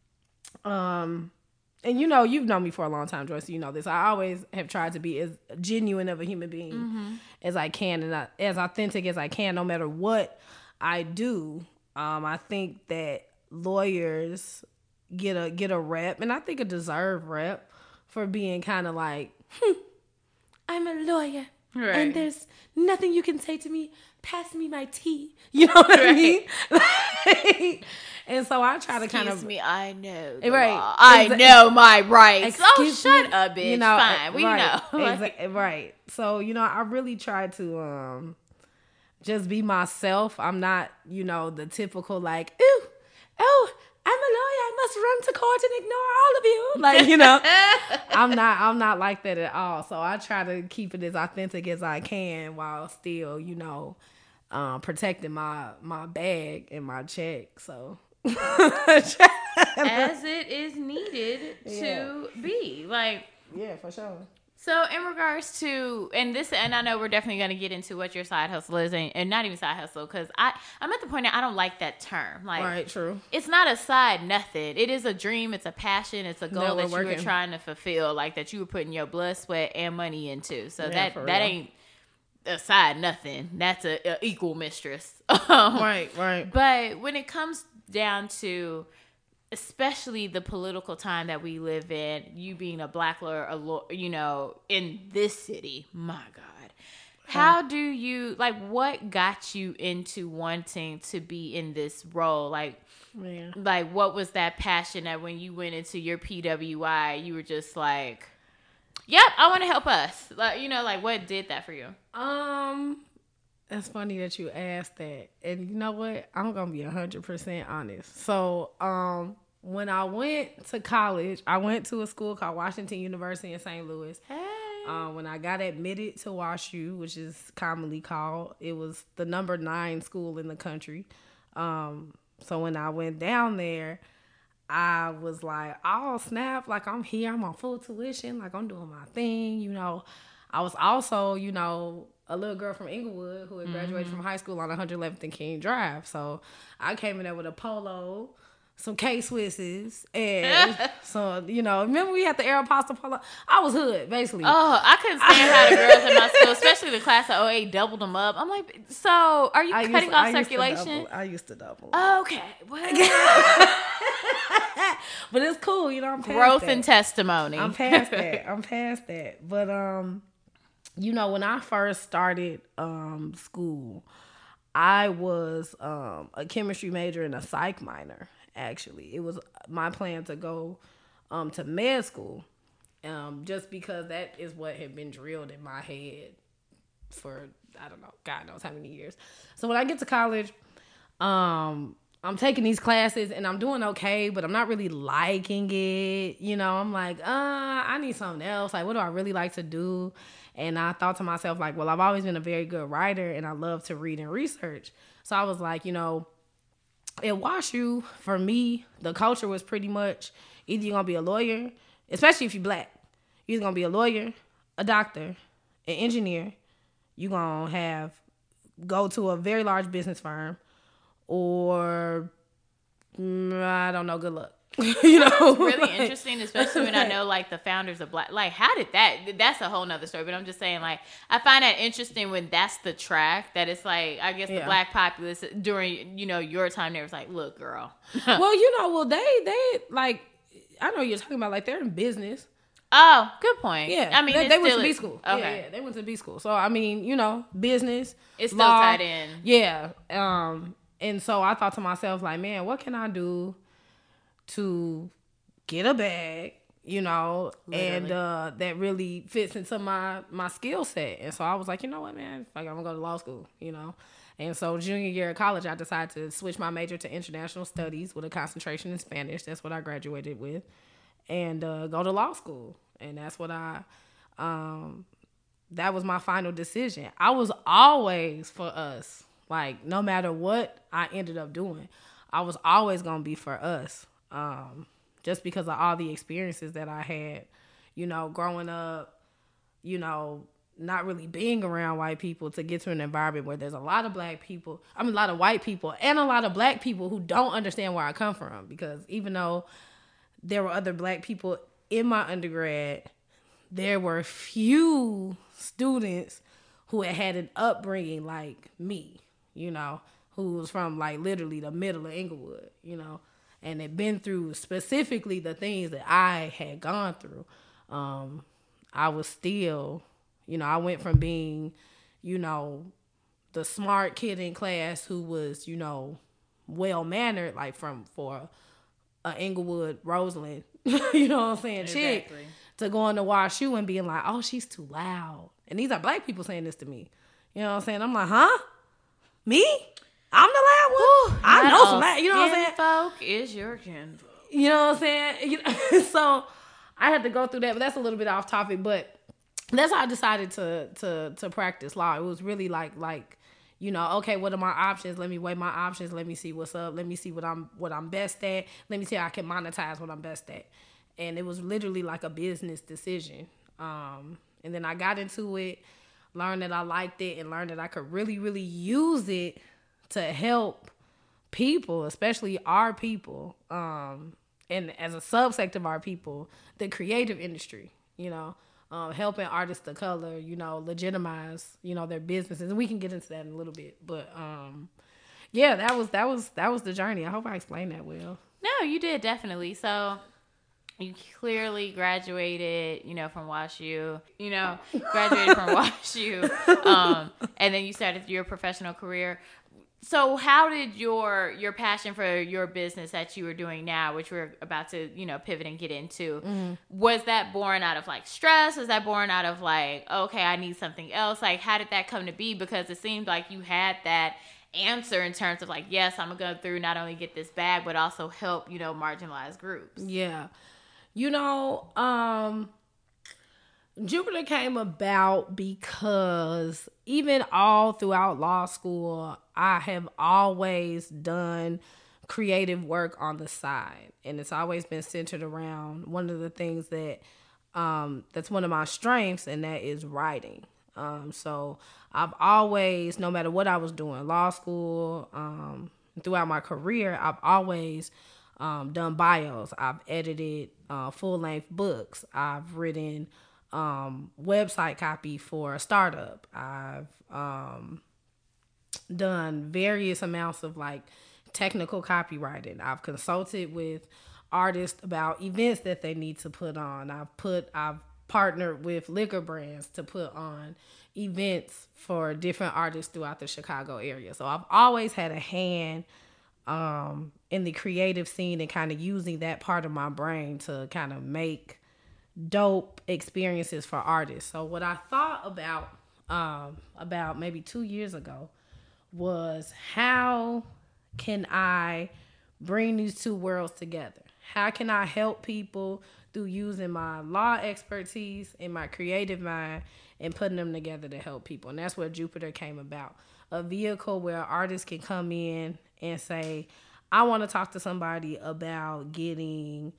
Speaker 2: um, and, you know, you've known me for a long time, Joyce, so you know this. I always have tried to be as genuine of a human being
Speaker 1: Mm-hmm.
Speaker 2: as I can and I, as authentic as I can, no matter what I do. Um, I think that lawyers get a get a rep, and I think a deserved rep for being kind of like, hmm, I'm a lawyer.
Speaker 1: Right.
Speaker 2: And there's nothing you can say to me. Pass me my tea. You know what I
Speaker 1: Right.
Speaker 2: mean? Like, and so I try to kind
Speaker 1: Excuse
Speaker 2: of
Speaker 1: me, I know the
Speaker 2: Right.
Speaker 1: law. I
Speaker 2: Exa-
Speaker 1: know my rights. Oh,
Speaker 2: Excuse
Speaker 1: shut
Speaker 2: me,
Speaker 1: up, bitch.
Speaker 2: you know,
Speaker 1: Fine, we
Speaker 2: right,
Speaker 1: know. Like,
Speaker 2: exa- right. So, you know, I really try to um just be myself. I'm not, you know, the typical like, ooh, oh, I'm a lawyer. I must run to court and ignore all of you. Like, you know, I'm not I'm not like that at all. So I try to keep it as authentic as I can while still, you know, um, protecting my my bag and my check. So
Speaker 1: as it is needed to be. Like,
Speaker 2: yeah, for sure.
Speaker 1: so in regards to, and this, and I know we're definitely going to get into what your side hustle is, and, and not even side hustle, because I, I'm at the point that I don't like that term. Like,
Speaker 2: Right, true.
Speaker 1: it's not a side nothing. It is a dream. It's a passion. It's a goal
Speaker 2: That we're
Speaker 1: that you were
Speaker 2: working.
Speaker 1: trying to fulfill, like that you were putting your blood, sweat, and money into. So
Speaker 2: Yeah,
Speaker 1: that
Speaker 2: for
Speaker 1: that
Speaker 2: real.
Speaker 1: ain't a side nothing. That's a, a equal mistress. Um,
Speaker 2: Right, right.
Speaker 1: But when it comes down to, especially the political time that we live in, you being a black lawyer, a law, you know, in this city, my God, how do you, like, what got you into wanting to be in this role? Like,
Speaker 2: Man.
Speaker 1: like what was that passion that when you went into your P W I, you were just like, yep, I want to help us. Like, you know, like what did that for you?
Speaker 2: Um, it's funny that you asked that, and you know what? I'm gonna be a hundred percent honest. So, um, when I went to college, I went to a school called Washington University in Saint Louis.
Speaker 1: Hey.
Speaker 2: Um, when I got admitted to WashU, which is commonly called, it was the number nine school in the country. Um, so when I went down there, I was like, oh, snap, like I'm here, I'm on full tuition, like I'm doing my thing, you know. I was also, you know, a little girl from Inglewood who had graduated from high school on one hundred eleventh and King Drive. So I came in there with a polo, some K-Swisses, and so, you know, remember we had the Aeropostale polo? I was hood, basically.
Speaker 1: Oh, I couldn't stand how the girls in my school, especially the class of oh eight, doubled them up. I'm like, so are you
Speaker 2: I used-
Speaker 1: cutting
Speaker 2: I
Speaker 1: off
Speaker 2: used to
Speaker 1: circulation?
Speaker 2: double. I used to double.
Speaker 1: Okay. Well,
Speaker 2: But it's cool, you know, I'm past
Speaker 1: growth
Speaker 2: that.
Speaker 1: and testimony.
Speaker 2: I'm past that. I'm past that. But um, you know, when I first started um school, I was um a chemistry major and a psych minor. Actually, it was my plan to go um to med school, Um, just because that is what had been drilled in my head for, I don't know, God knows how many years. So when I get to college, um, I'm taking these classes and I'm doing okay, but I'm not really liking it. You know, I'm like, uh, I need something else. Like, what do I really like to do? And I thought to myself, like, well, I've always been a very good writer and I love to read and research. So I was like, you know, at WashU, for me, the culture was pretty much either you're going to be a lawyer, especially if you're black. You're either going to be a lawyer, a doctor, an engineer. You're going to have, go to a very large business firm, or mm, I don't know, good luck. You know,
Speaker 1: it's really like, interesting, especially when I know like the founders of Black. Like, how did that? That's a whole nother story. But I'm just saying, like, I find that interesting when that's the track that it's like. I guess the yeah. black populace during you know your time there was like, look, girl.
Speaker 2: Well, you know, well they they like I know you're talking about like they're in business.
Speaker 1: Oh, good point.
Speaker 2: Yeah,
Speaker 1: I mean,
Speaker 2: they, they went to
Speaker 1: a,
Speaker 2: B school.
Speaker 1: Okay,
Speaker 2: yeah, yeah, they went to B school. So I mean, you know, business.
Speaker 1: It's still
Speaker 2: law,
Speaker 1: tied in.
Speaker 2: Yeah. Um. And so I thought to myself, like, man, what can I do to get a bag, you know, Literally. and uh, that really fits into my my skill set. And so I was like, you know what, man, like I'm gonna go to law school, you know. And so junior year of college, I decided to switch my major to international studies with a concentration in Spanish. That's what I graduated with, and uh, go to law school. And that's what I, um, that was my final decision. I was always for us. Like, no matter what I ended up doing, I was always going to be for us. Um, just because of all the experiences that I had, you know, growing up, you know, not really being around white people to get to an environment where there's a lot of black people, I mean, a lot of white people and a lot of black people who don't understand where I come from. Because even though there were other black people in my undergrad, there were few students who had had an upbringing like me. You know, who was from like literally the middle of Inglewood, you know, and had been through specifically the things that I had gone through. Um, I was still, you know, I went from being, you know, the smart kid in class who was, you know, well-mannered, like from for a Inglewood, Roseland, you know what I'm saying, exactly. chick, to going to WashU and being like, oh, she's too loud. And these are black people saying this to me. You know what I'm saying? I'm like, huh? Me? I'm the loud one. Ooh, I know some loud. You know what I'm saying?
Speaker 1: Folk is your kinfolk.
Speaker 2: You know what I'm saying? You know, so I had to go through that, but that's a little bit off topic. But that's how I decided to to to practice law. It was really like like you know, okay, what are my options? Let me weigh my options. Let me see what's up. Let me see what I'm what I'm best at. Let me see how I can monetize what I'm best at. And it was literally like a business decision. Um, and then I got into it. Learned that I liked it, and learned that I could really, really use it to help people, especially our people, um, and as a subsect of our people, the creative industry, you know, um, helping artists of color, you know, legitimize, you know, their businesses. And we can get into that in a little bit. But, um, yeah, that was that was that was the journey. I hope I explained that well.
Speaker 1: No, you did, definitely. So you clearly graduated, you know, from WashU, you know, graduated from WashU, um, and then you started your professional career. So how did your your passion for your business that you were doing now, which we're about to, you know, pivot and get into, mm-hmm. was that born out of like stress? Was that born out of like, okay, I need something else? Like, how did that come to be? Because it seemed like you had that answer in terms of like, yes, I'm gonna go through not only get this bag, but also help, you know, marginalized groups.
Speaker 2: Yeah. You know, um, Jupiter came about because even all throughout law school, I have always done creative work on the side. And it's always been centered around one of the things that um, that's one of my strengths, and that is writing. Um, so I've always, no matter what I was doing, law school, um, throughout my career, I've always um, done bios. I've edited uh, full-length books. I've written um, website copy for a startup. I've um, done various amounts of like technical copywriting. I've consulted with artists about events that they need to put on. I've put, I've partnered with liquor brands to put on events for different artists throughout the Chicago area. So I've always had a hand um, in the creative scene and kind of using that part of my brain to kind of make, dope experiences for artists. So what I thought about um, about maybe two years ago was, how can I bring these two worlds together? How can I help people through using my law expertise and my creative mind and putting them together to help people? And that's where Jupiter came about. A vehicle where artists can come in and say, I want to talk to somebody about getting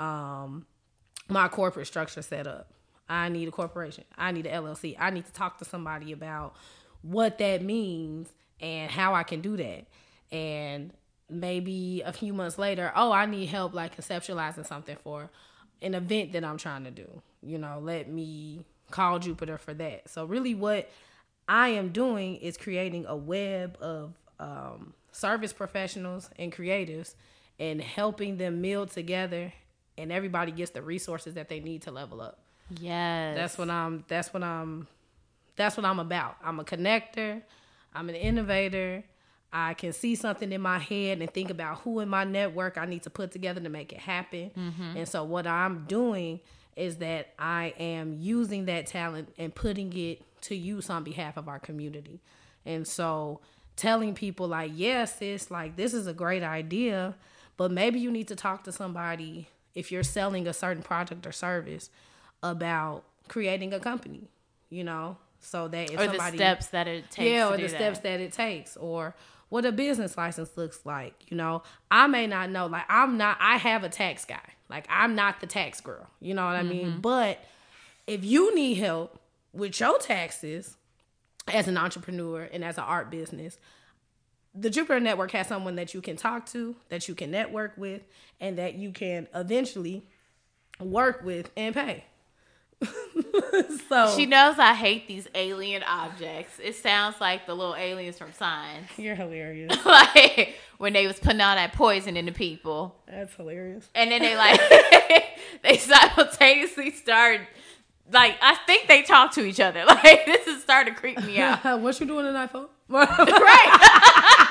Speaker 2: um, my corporate structure set up. I need a corporation. I need an L L C. I need to talk to somebody about what that means and how I can do that. And maybe a few months later, oh, I need help like conceptualizing something for an event that I'm trying to do. You know, let me call Jupiter for that. So really what I am doing is creating a web of um, service professionals and creatives and helping them meld together, and everybody gets the resources that they need to level up.
Speaker 1: Yes.
Speaker 2: That's what I'm that's what I'm that's what I'm about. I'm a connector. I'm an innovator. I can see something in my head and think about who in my network I need to put together to make it happen. Mm-hmm. And so what I'm doing is that I am using that talent and putting it to use on behalf of our community. And so telling people like, yes, it's like, this is a great idea, but maybe you need to talk to somebody if you're selling a certain product or service about creating a company, you know, so that if
Speaker 1: or
Speaker 2: somebody,
Speaker 1: the steps that it takes,
Speaker 2: yeah,
Speaker 1: to
Speaker 2: or
Speaker 1: do
Speaker 2: the
Speaker 1: that.
Speaker 2: steps that it takes, or what a business license looks like. You know, I may not know, like I'm not, I have a tax guy, like I'm not the tax girl, you know what I mean? But if you need help with your taxes as an entrepreneur and as an art business, the Jupiter Network has someone that you can talk to, that you can network with, and that you can eventually work with and pay. So
Speaker 1: She knows I hate these alien objects. It sounds like the little aliens from Signs.
Speaker 2: You're hilarious.
Speaker 1: Like when they was putting all that poison into people.
Speaker 2: That's hilarious.
Speaker 1: And then they like they simultaneously started, like, I think they talk to each other. Like, this is starting to creep me out.
Speaker 2: What you doing tonight, folks?
Speaker 1: Right.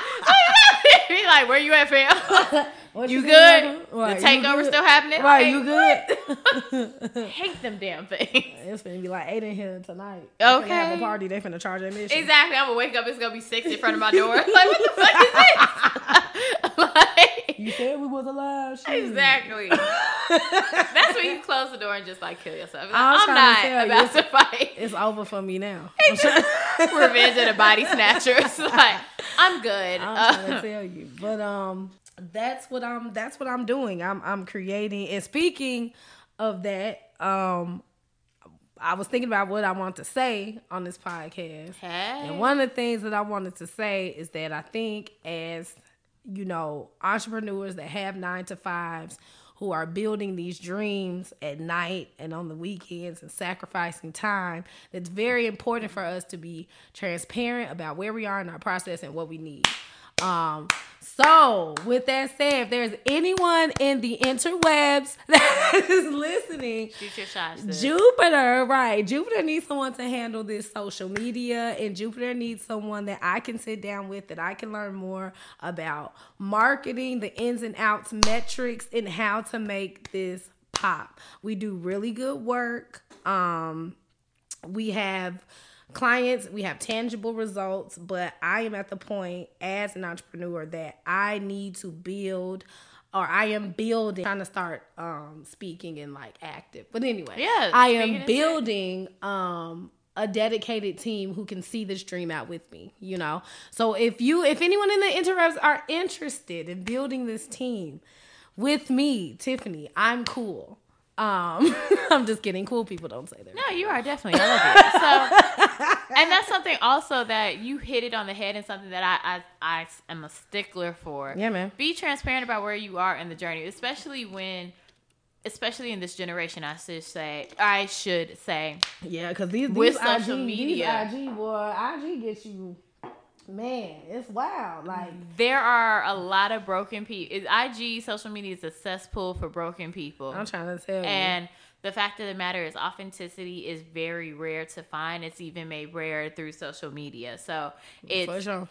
Speaker 1: Be like, where you at, fam?
Speaker 2: What
Speaker 1: You
Speaker 2: you
Speaker 1: good?
Speaker 2: Right,
Speaker 1: The
Speaker 2: you
Speaker 1: takeover
Speaker 2: good?
Speaker 1: still happening?
Speaker 2: Right,
Speaker 1: Okay.
Speaker 2: you good?
Speaker 1: Hate them damn things.
Speaker 2: It's gonna be like eight in here tonight. They finna have
Speaker 1: Okay.
Speaker 2: a party. They finna charge admission.
Speaker 1: Exactly. I'm gonna wake up. It's gonna be six in front of my door. Like, what the fuck is this? Like,
Speaker 2: You said we was alive. Shit.
Speaker 1: exactly. That's when you close the door and just like kill yourself. Like,
Speaker 2: I'm
Speaker 1: I'm,
Speaker 2: trying to tell
Speaker 1: not
Speaker 2: you,
Speaker 1: about to fight.
Speaker 2: It's over for me now.
Speaker 1: Revenge of the Body Snatchers. Like, I'm good.
Speaker 2: I'm trying
Speaker 1: Uh,
Speaker 2: to tell you, but um, that's what I'm. That's what I'm doing. I'm I'm creating. And speaking of that, um, I was thinking about what I want to say on this podcast.
Speaker 1: hey.
Speaker 2: And one of the things that I wanted to say is that I think, as you know, entrepreneurs that have nine to fives who are building these dreams at night and on the weekends and sacrificing time, it's very important for us to be transparent about where we are in our process and what we need. Um, so with that said, if there's anyone in the interwebs that is listening,
Speaker 1: Shoot your shot, sis.
Speaker 2: Jupiter, right. Jupiter needs someone to handle this social media, and Jupiter needs someone that I can sit down with, that I can learn more about marketing, the ins and outs, metrics, and how to make this pop. We do really good work. Um, we have clients, we have tangible results, but I am at the point as an entrepreneur that I need to build, or I am building, trying to start um, speaking and like active. But anyway,
Speaker 1: Yeah,
Speaker 2: I
Speaker 1: speaking
Speaker 2: am
Speaker 1: and
Speaker 2: building um, a dedicated team who can see this dream out with me, you know? So if you, if anyone in the interwebs are interested in building this team with me, Tiffany, I'm cool. Um, I'm just kidding. Cool people don't say that.
Speaker 1: No, you are definitely. I love it. So, and that's something also that you hit it on the head, and something that I, I, I am a stickler for.
Speaker 2: Yeah, man.
Speaker 1: Be transparent about where you are in the journey, especially when, especially in this generation. I should say, I should say,
Speaker 2: Yeah, because these, these
Speaker 1: With
Speaker 2: I G,
Speaker 1: social media.
Speaker 2: these I G, boy, I G gets you, man, it's wild. Like,
Speaker 1: there are a lot of broken people. I G, social media is a cesspool for broken people.
Speaker 2: I'm trying to tell you.
Speaker 1: And the fact of the matter is, authenticity is very rare to find. It's even made rare through social media. So
Speaker 2: For
Speaker 1: it's
Speaker 2: sure.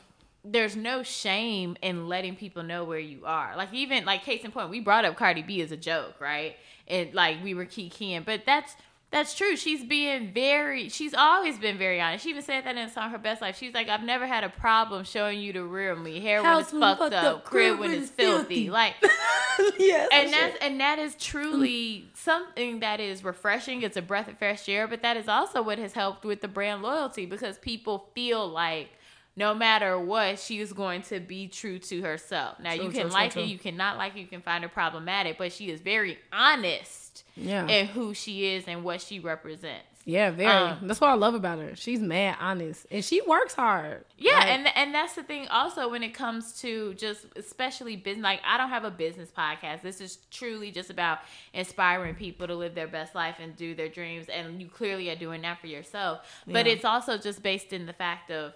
Speaker 1: there's no shame in letting people know where you are. Like, even, like, case in point, we brought up Cardi B as a joke, right? And, like, we were kikiing. But that's that's true. She's being very, she's always been very honest. She even said that in the song Her Best Life. She's like, I've never had a problem showing you the real me. Hair when it's fucked up, crib when it's filthy. Like,
Speaker 2: yes,
Speaker 1: and that's and that is truly something that is refreshing. It's a breath of fresh air. But that is also what has helped with the brand loyalty, because people feel like, no matter what, she is going to be true to herself. Now, true, you can true, like true, it, true. You cannot like it, you can find her problematic, but she is very honest yeah. in who she is and what she represents.
Speaker 2: Yeah, very. Um, that's what I love about her. She's mad honest, and she works hard.
Speaker 1: Yeah, like, and and that's the thing also when it comes to just especially business. Like, I don't have a business podcast. This is truly just about inspiring people to live their best life and do their dreams, and you clearly are doing that for yourself. Yeah. But it's also just based in the fact of,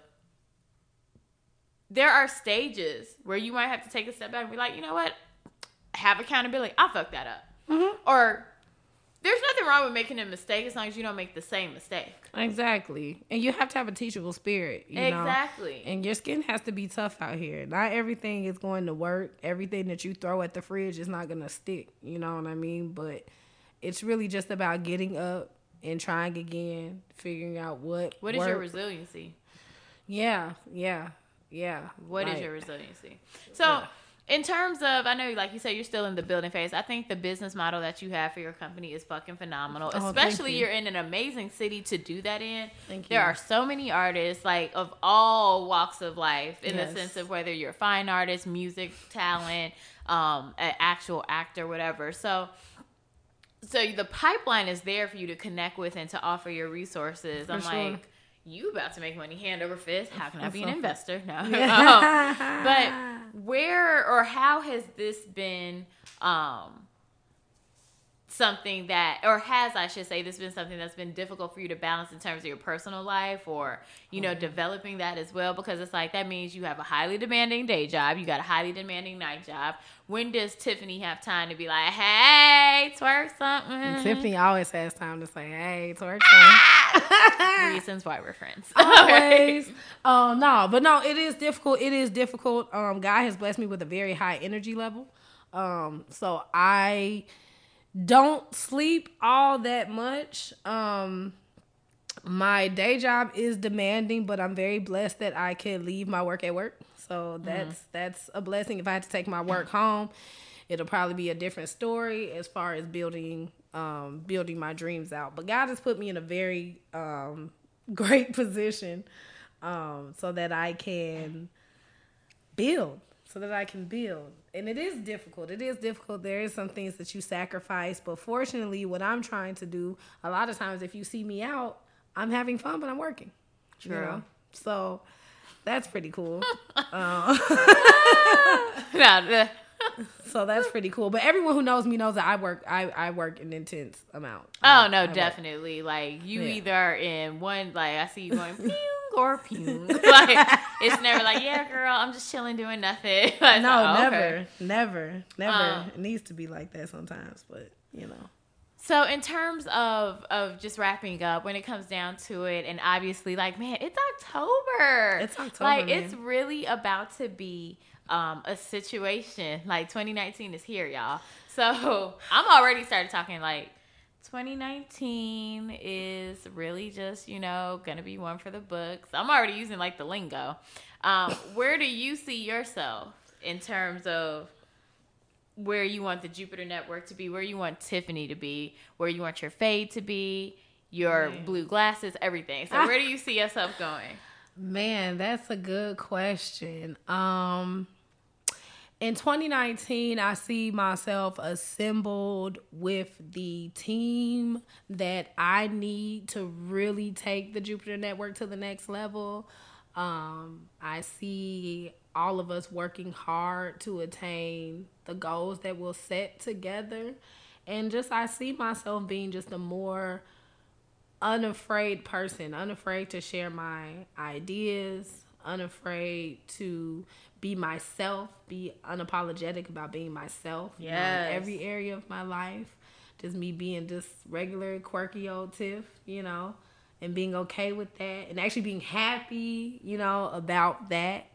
Speaker 1: there are stages where you might have to take a step back and be like, you know what? Have accountability. I fucked that up. Mm-hmm. Or there's nothing wrong with making a mistake as long as you don't make the same mistake.
Speaker 2: Exactly. And you have to have a teachable spirit. You
Speaker 1: exactly.
Speaker 2: know? And your skin has to be tough out here. Not everything is going to work. Everything that you throw at the fridge is not going to stick. You know what I mean? But it's really just about getting up and trying again, figuring out what
Speaker 1: What is worked. Your resiliency?
Speaker 2: Yeah, yeah. Yeah.
Speaker 1: What like, is your resiliency? So, yeah. in terms of, I know, like you said, you're still in the building phase. I think the business model that you have for your company is fucking phenomenal. Oh, Especially you. You're in an amazing city to do that in.
Speaker 2: Thank
Speaker 1: there
Speaker 2: you.
Speaker 1: are so many artists, like, of all walks of life, in yes. the sense of whether you're a fine artist, music talent, um, an actual actor, whatever. So, so the pipeline is there for you to connect with and to offer your resources. For I'm sure. like, you about to make money hand over fist. How can I be an investor? No. um, but where or how has this been um, something that, or has, I should say, this been something that's been difficult for you to balance in terms of your personal life, or, you know, mm-hmm. developing that as well? Because it's like, that means you have a highly demanding day job. You got a highly demanding night job. When does Tiffany have time to be like, hey, twerk something?
Speaker 2: And Tiffany always has time to say, hey, twerk something.
Speaker 1: Reasons why we're friends.
Speaker 2: Always. Oh, um, no, but no, it is difficult. It is difficult. Um, God has blessed me with a very high energy level. Um, so I don't sleep all that much. Um, my day job is demanding, but I'm very blessed that I can leave my work at work. So that's mm-hmm. that's a blessing. If I had to take my work home, it'll probably be a different story as far as building um, building my dreams out. But God has put me in a very um, great position um, so that I can build, so that I can build. And it is difficult. It is difficult. There is some things that you sacrifice. But fortunately, what I'm trying to do, a lot of times if you see me out, I'm having fun, but I'm working.
Speaker 1: True.
Speaker 2: You know? So that's pretty cool. um, so that's pretty cool. But everyone who knows me knows that I work. I, I work an intense amount.
Speaker 1: Oh
Speaker 2: I,
Speaker 1: no,
Speaker 2: I
Speaker 1: definitely.
Speaker 2: Work.
Speaker 1: Like you
Speaker 2: yeah.
Speaker 1: either are in one. Like I see you going pew or pew. Like it's never like, yeah, girl, I'm just chilling doing nothing. Like,
Speaker 2: no,
Speaker 1: oh,
Speaker 2: never,
Speaker 1: okay.
Speaker 2: never, never.
Speaker 1: Um,
Speaker 2: it needs to be like that sometimes, but you know.
Speaker 1: So in terms of, of just wrapping up, when it comes down to it, and obviously, like, man, it's October.
Speaker 2: It's October,
Speaker 1: Like,
Speaker 2: man.
Speaker 1: It's really about to be um, a situation. Like, twenty nineteen is here, y'all. So I'm already started talking, like, twenty nineteen is really just, you know, going to be one for the books. I'm already using, like, the lingo. Um, where do you see yourself in terms of where you want the Jupiter Network to be, where you want Tiffany to be, where you want your fade to be, your Man. blue glasses, everything. So where do you see yourself going?
Speaker 2: Man, that's a good question. Um, in twenty nineteen, I see myself assembled with the team that I need to really take the Jupiter Network to the next level. Um, I see all of us working hard to attain the goals that we'll set together. And just, I see myself being just a more unafraid person, unafraid to share my ideas, unafraid to be myself, be unapologetic about being myself.
Speaker 1: Yes.
Speaker 2: You know, in every area of my life. Just me being just regular, quirky old Tiff, you know, and being okay with that and actually being happy, you know, about that.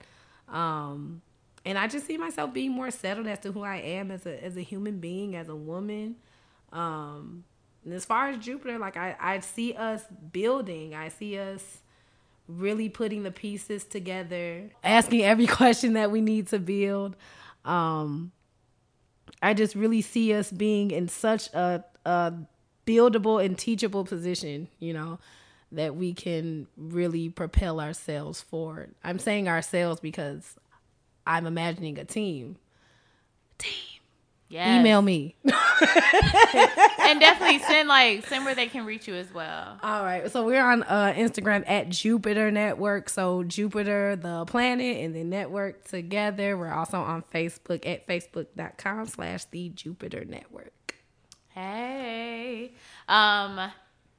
Speaker 2: Um, and I just see myself being more settled as to who I am as a as a human being, as a woman. Um, and as far as Jupiter, like I, I see us building. I see us really putting the pieces together, asking every question that we need to build. Um, I just really see us being in such a, a buildable and teachable position, you know, that we can really propel ourselves forward. I'm saying ourselves because I'm imagining a team. Team.
Speaker 1: Yes.
Speaker 2: Email me.
Speaker 1: And definitely send like send where they can reach you as well.
Speaker 2: All right. So we're on uh, Instagram at Jupiter Network. So Jupiter, the planet, and the network together. We're also on Facebook at facebook.com slash the Jupiter Network.
Speaker 1: Hey. Um,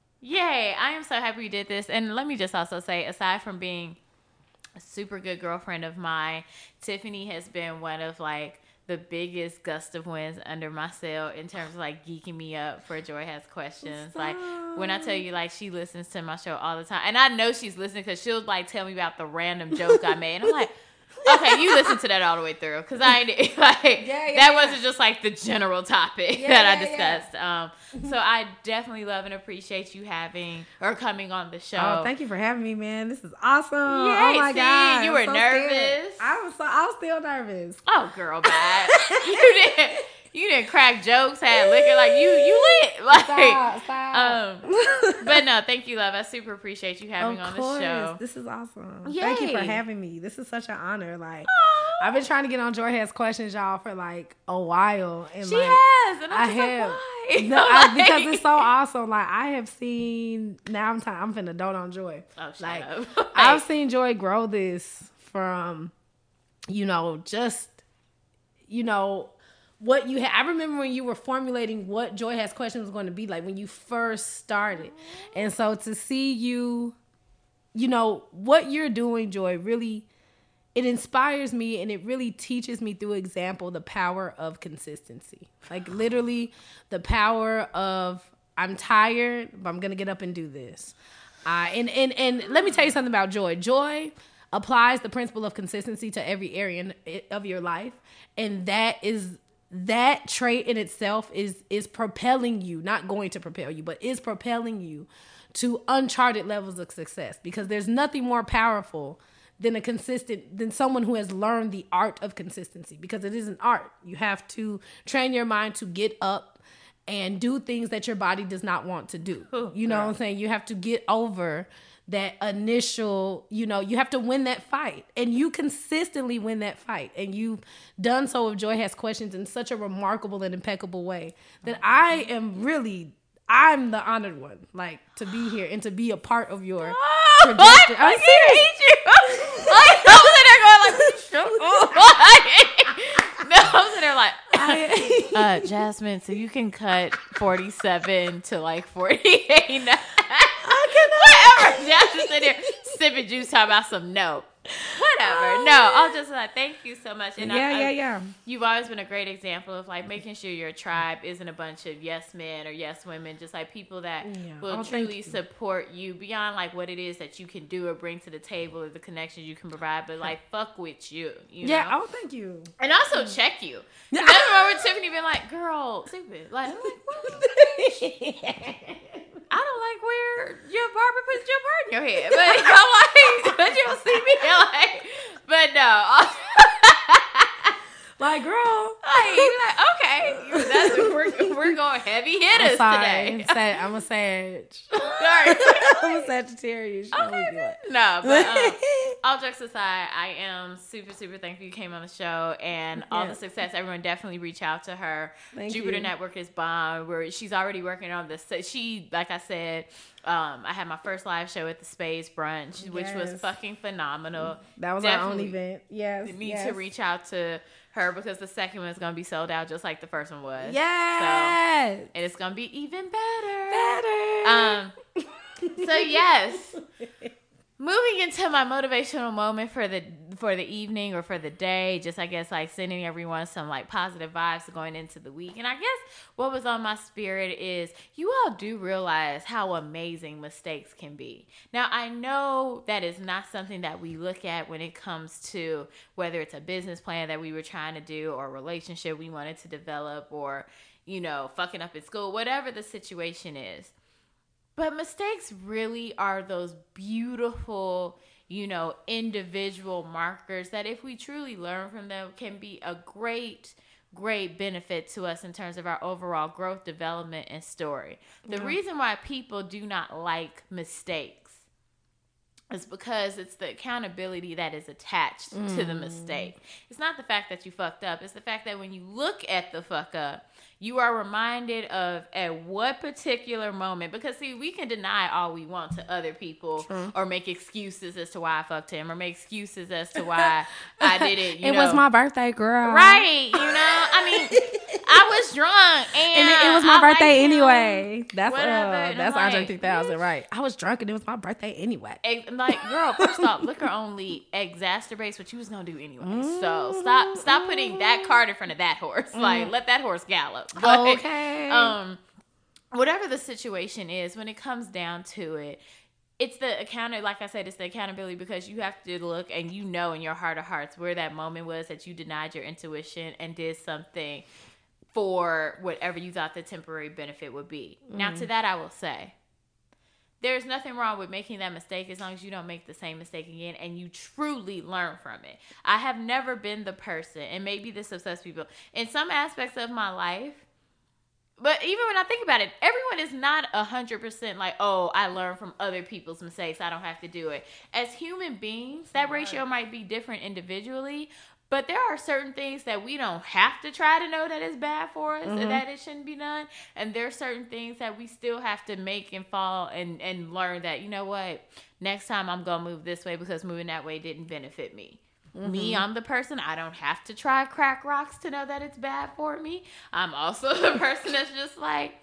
Speaker 1: yay. I am so happy you did this. And let me just also say, aside from being a super good girlfriend of mine, Tiffany has been one of like the biggest gust of winds under my sail in terms of like geeking me up for Joy Has Questions. Stop. Like when I tell you like she listens to my show all the time, and I know she's listening because she'll like tell me about the random joke I made, and I'm like, okay, you listen to that all the way through because I ain't like yeah, yeah, that yeah. wasn't just like the general topic yeah, that I yeah, discussed. Yeah. Um, so I definitely love and appreciate you having or coming on the show.
Speaker 2: Oh, thank you for having me, man. This is awesome.
Speaker 1: Yay,
Speaker 2: oh my
Speaker 1: see,
Speaker 2: god,
Speaker 1: you were
Speaker 2: so
Speaker 1: nervous.
Speaker 2: Scared. I was so I was still nervous.
Speaker 1: Oh, girl, bad. you didn't. You didn't crack jokes, had liquor, like you, you lit. Like,
Speaker 2: stop, stop.
Speaker 1: Um, but no, thank you, love. I super appreciate you having
Speaker 2: of
Speaker 1: on
Speaker 2: course.
Speaker 1: the show.
Speaker 2: This is awesome.
Speaker 1: Yay.
Speaker 2: Thank you for having me. This is such an honor. Like, Aww. I've been trying to get on Joy Has Questions, y'all, for like a while. And
Speaker 1: she
Speaker 2: like,
Speaker 1: has, and I'm
Speaker 2: I
Speaker 1: just
Speaker 2: have,
Speaker 1: like, why?
Speaker 2: No, I, because it's so awesome. Like, I have seen. Now I'm time. I'm finna dote on Joy.
Speaker 1: Oh, shut
Speaker 2: like,
Speaker 1: up.
Speaker 2: I've seen Joy grow this from, you know, just, you know. What you had, I remember when you were formulating what Joy Has Questions was going to be like when you first started. And so to see you, you know, what you're doing, Joy, really, it inspires me and it really teaches me through example the power of consistency. Like literally the power of I'm tired, but I'm going to get up and do this. Uh, and, and, and let me tell you something about Joy. Joy applies the principle of consistency to every area of your life. And that is... That trait in itself is is propelling you, not going to propel you, but is propelling you to uncharted levels of success because there's nothing more powerful than a consistent, than someone who has learned the art of consistency because it is an art. You have to train your mind to get up and do things that your body does not want to do. You know what I'm saying? You have to get over that initial, you know, you have to win that fight and you consistently win that fight. And you've done so with Joy Has Questions in such a remarkable and impeccable way that I am really, I'm the honored one, like to be here and to be a part of your
Speaker 1: oh,
Speaker 2: trajectory.
Speaker 1: I hate you. Like, I'm sitting there going like, shut up. No, I'm sitting there like, uh, Jasmine, so you can cut forty-seven to like forty-eight now. Whatever. Jasmine sitting there sipping juice talking about some no. Whatever. No, I'll just like thank you so much. And
Speaker 2: yeah,
Speaker 1: I,
Speaker 2: yeah,
Speaker 1: I,
Speaker 2: yeah.
Speaker 1: You've always been a great example of like making sure your tribe isn't a bunch of yes men or yes women, just like people that
Speaker 2: yeah.
Speaker 1: will
Speaker 2: oh,
Speaker 1: truly
Speaker 2: you.
Speaker 1: support you beyond like what it is that you can do or bring to the table or the connections you can provide, but like fuck with you. you
Speaker 2: yeah.
Speaker 1: know?
Speaker 2: Oh, thank you.
Speaker 1: And also check you. That's why with Tiffany being like, girl, stupid. Like, I'm like, what? I don't like where your barber puts your part in your head, but I'm like, but you don't see me like, but no.
Speaker 2: Like, girl.
Speaker 1: Like, like okay, that's, we're, we're going heavy hitters today.
Speaker 2: Say, I'm a Sag.
Speaker 1: Sorry.
Speaker 2: I'm a Sagittarius.
Speaker 1: Okay. No, but um, all jokes aside, I am super, super thankful you came on the show and all yes. the success. Everyone definitely reach out to her.
Speaker 2: Thank
Speaker 1: Jupiter
Speaker 2: you.
Speaker 1: Network is bomb. Where she's already working on this. She, like I said, um, I had my first live show at the Spades Brunch, which yes. was fucking phenomenal.
Speaker 2: That was definitely our own event. Yes.
Speaker 1: Need
Speaker 2: yes.
Speaker 1: to reach out to her because the second one is going to be sold out just like the first one was.
Speaker 2: Yes.
Speaker 1: So, and it's going to be even better.
Speaker 2: Better.
Speaker 1: Um. So yes. Moving into my motivational moment for the for the evening or for the day, just I guess like sending everyone some like positive vibes going into the week. And I guess what was on my spirit is you all do realize how amazing mistakes can be. Now, I know that is not something that we look at when it comes to whether it's a business plan that we were trying to do or a relationship we wanted to develop or, you know, fucking up in school, whatever the situation is. But mistakes really are those beautiful, you know, individual markers that if we truly learn from them can be a great, great benefit to us in terms of our overall growth, development, and story. The yeah. reason why people do not like mistakes is because it's the accountability that is attached mm. to the mistake. It's not the fact that you fucked up. It's the fact that when you look at the fuck up, you are reminded of at what particular moment, because see, we can deny all we want to other people True. Or make excuses as to why I fucked him or make excuses as to why I did it. You
Speaker 2: it
Speaker 1: know.
Speaker 2: was my birthday, girl.
Speaker 1: Right. You know, I mean, I was drunk and,
Speaker 2: and it, it was my
Speaker 1: I
Speaker 2: birthday
Speaker 1: him,
Speaker 2: anyway. That's
Speaker 1: whatever.
Speaker 2: uh, that's Andre
Speaker 1: like,
Speaker 2: three thousand, right? I was drunk and it was my birthday anyway.
Speaker 1: And like, girl, first off, liquor only exacerbates what you was gonna do anyway. Mm-hmm. So stop, stop putting that cart in front of that horse. Mm-hmm. Like, let that horse gallop. But,
Speaker 2: okay.
Speaker 1: Um, whatever the situation is, when it comes down to it, it's the account. Like I said, it's the accountability, because you have to look and you know in your heart of hearts where that moment was that you denied your intuition and did something for whatever you thought the temporary benefit would be. Mm. Now, to that, I will say, there's nothing wrong with making that mistake as long as you don't make the same mistake again and you truly learn from it. I have never been the person, and maybe this upsets people, in some aspects of my life, but even when I think about it, everyone is not one hundred percent like, oh, I learned from other people's mistakes, I don't have to do it. As human beings, that ratio might be different individually, but there are certain things that we don't have to try to know that is bad for us mm-hmm. and that it shouldn't be done. And there are certain things that we still have to make and fall and, and learn that, you know what, next time I'm going to move this way because moving that way didn't benefit me. Mm-hmm. Me, I'm the person, I don't have to try crack rocks to know that it's bad for me. I'm also the person that's just like,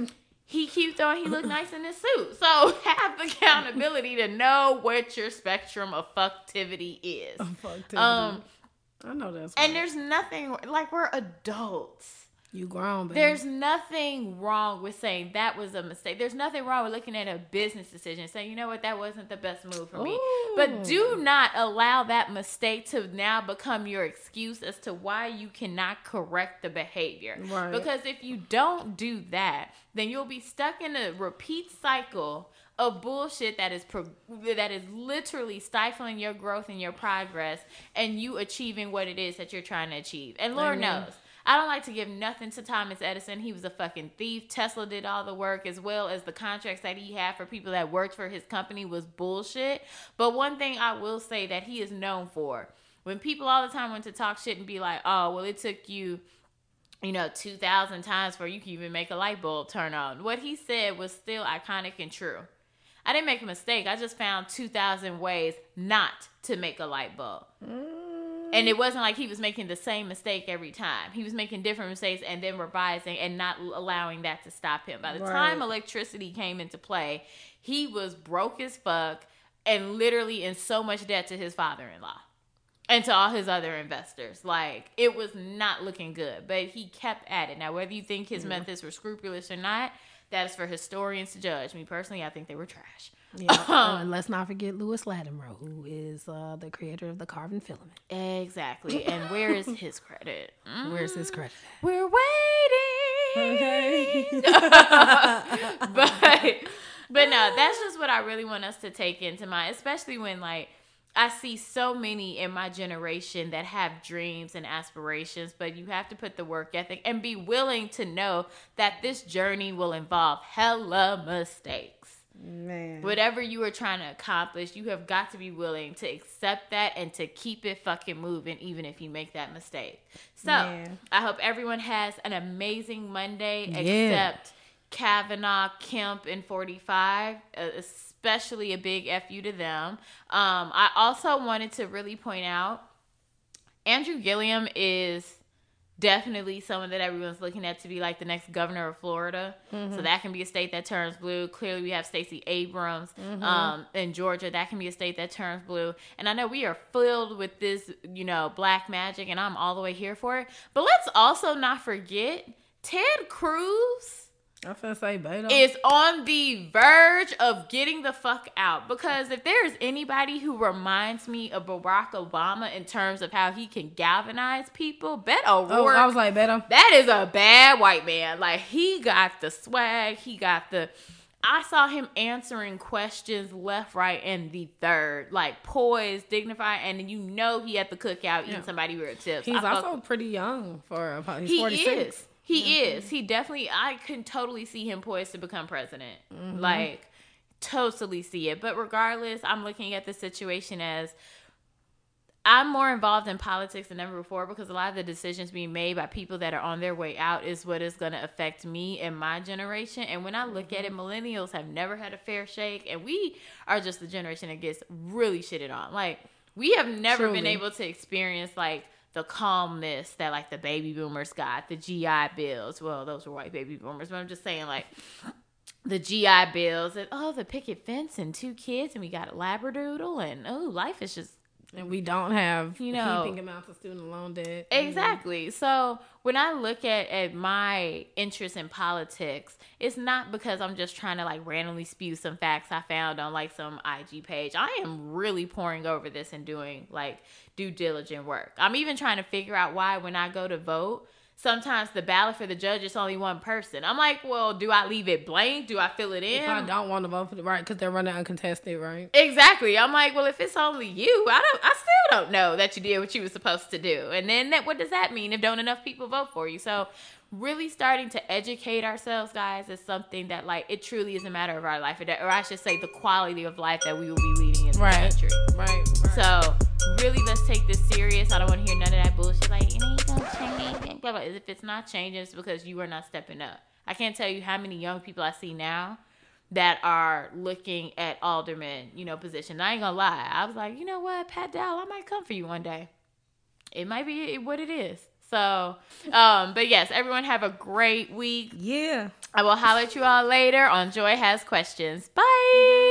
Speaker 1: he cute though, he look nice in his suit. So have the accountability to know what your spectrum of fucktivity is.
Speaker 2: Fucktivity.
Speaker 1: Um,
Speaker 2: I know that's
Speaker 1: And
Speaker 2: right.
Speaker 1: there's nothing, like, we're adults.
Speaker 2: You grown, baby.
Speaker 1: There's nothing wrong with saying that was a mistake. There's nothing wrong with looking at a business decision and saying, you know what, that wasn't the best move for me.
Speaker 2: Ooh.
Speaker 1: But do not allow that mistake to now become your excuse as to why you cannot correct the behavior.
Speaker 2: Right.
Speaker 1: Because if you don't do that, then you'll be stuck in a repeat cycle of bullshit that is pro- that is literally stifling your growth and your progress and you achieving what it is that you're trying to achieve. And Lord
Speaker 2: Amen.
Speaker 1: knows, I don't like to give nothing to Thomas Edison. He was a fucking thief. Tesla did all the work, as well as the contracts that he had for people that worked for his company was bullshit. But one thing I will say that he is known for, when people all the time want to talk shit and be like, oh, well, it took you, you know, two thousand times for you can even make a light bulb turn on. What he said was still iconic and true. I didn't make a mistake. I just found two thousand ways not to make a light bulb. Mm. And it wasn't like he was making the same mistake every time. He was making different mistakes and then revising and not allowing that to stop him. By the right. time electricity came into play, he was broke as fuck and literally in so much debt to his father-in-law and to all his other investors. Like, it was not looking good, but he kept at it. Now, whether you think his mm. methods were scrupulous or not, that is for historians to judge. Me personally, I think they were trash.
Speaker 2: Yeah, um, and let's not forget Lewis Latimer, who is uh, the creator of the carbon filament.
Speaker 1: Exactly. And where is his credit? Mm.
Speaker 2: Where's his credit?
Speaker 1: We're waiting.
Speaker 2: Okay.
Speaker 1: but, but no, that's just what I really want us to take into mind, especially when, like, I see so many in my generation that have dreams and aspirations, but you have to put the work ethic and be willing to know that this journey will involve hella mistakes.
Speaker 2: Man.
Speaker 1: Whatever you are trying to accomplish, you have got to be willing to accept that and to keep it fucking moving, even if you make that mistake. So, Man. I hope everyone has an amazing Monday, yeah. except Kavanaugh, Kemp, and forty-five, especially a big F you to them. Um, I also wanted to really point out, Andrew Gilliam is definitely someone that everyone's looking at to be like the next governor of Florida. Mm-hmm. So that can be a state that turns blue. Clearly, we have Stacey Abrams mm-hmm. um, in Georgia. That can be a state that turns blue. And I know we are filled with this, you know, black magic, and I'm all the way here for it. But let's also not forget Ted Cruz.
Speaker 2: I'm finna say Beto.
Speaker 1: Is on the verge of getting the fuck out. Because if there's anybody who reminds me of Barack Obama in terms of how he can galvanize people, Beto O'Rourke.
Speaker 2: Oh, I was like, Beto.
Speaker 1: That is a bad white man. Like, he got the swag. He got the... I saw him answering questions left, right, and the third. Like, poised, dignified, and you know he at the cookout eating yeah. somebody with chips.
Speaker 2: He's
Speaker 1: I
Speaker 2: also
Speaker 1: fuck,
Speaker 2: pretty young for a... He's
Speaker 1: he
Speaker 2: forty-six.
Speaker 1: Is. He mm-hmm. is. He definitely, I can totally see him poised to become president. Mm-hmm. Like, totally see it. But regardless, I'm looking at the situation as I'm more involved in politics than ever before because a lot of the decisions being made by people that are on their way out is what is going to affect me and my generation. And when I look at it, millennials have never had a fair shake. And we are just the generation that gets really shitted on. Like, we have never Truly. been able to experience, like, the calmness that like the baby boomers got, the G I bills. Well, those were white baby boomers, but I'm just saying like the G I bills and oh, the picket fence and two kids and we got a Labradoodle and oh, life is just.
Speaker 2: And we don't have,
Speaker 1: you know,
Speaker 2: heaping amounts of student loan debt.
Speaker 1: Exactly. Mm-hmm. So when I look at, at my interest in politics, it's not because I'm just trying to like randomly spew some facts I found on like some I G page. I am really pouring over this and doing like due diligent work. I'm even trying to figure out why when I go to vote, sometimes the ballot for the judge is only one person. I'm like, well, do I leave it blank? Do I fill it in?
Speaker 2: If I don't want to vote for the right, because they're running uncontested, right?
Speaker 1: Exactly. I'm like, well, if it's only you, I don't. I still don't know that you did what you were supposed to do. And then that, what does that mean if don't enough people vote for you? So really starting to educate ourselves, guys, is something that, like, it truly is a matter of our life. Or I should say the quality of life that we will be leading in this
Speaker 2: right.
Speaker 1: country.
Speaker 2: Right, right.
Speaker 1: So really, let's take this serious. I don't want to hear none of that bullshit. Like, it ain't gonna change. Blah, blah. If it's not changing, it's because you are not stepping up. I can't tell you how many young people I see now that are looking at alderman, you know, position. I ain't gonna lie. I was like, you know what, Pat Dowell, I might come for you one day. It might be what it is. So, um, but yes, everyone have a great week.
Speaker 2: Yeah.
Speaker 1: I will holler at you all later on Joy Has Questions. Bye.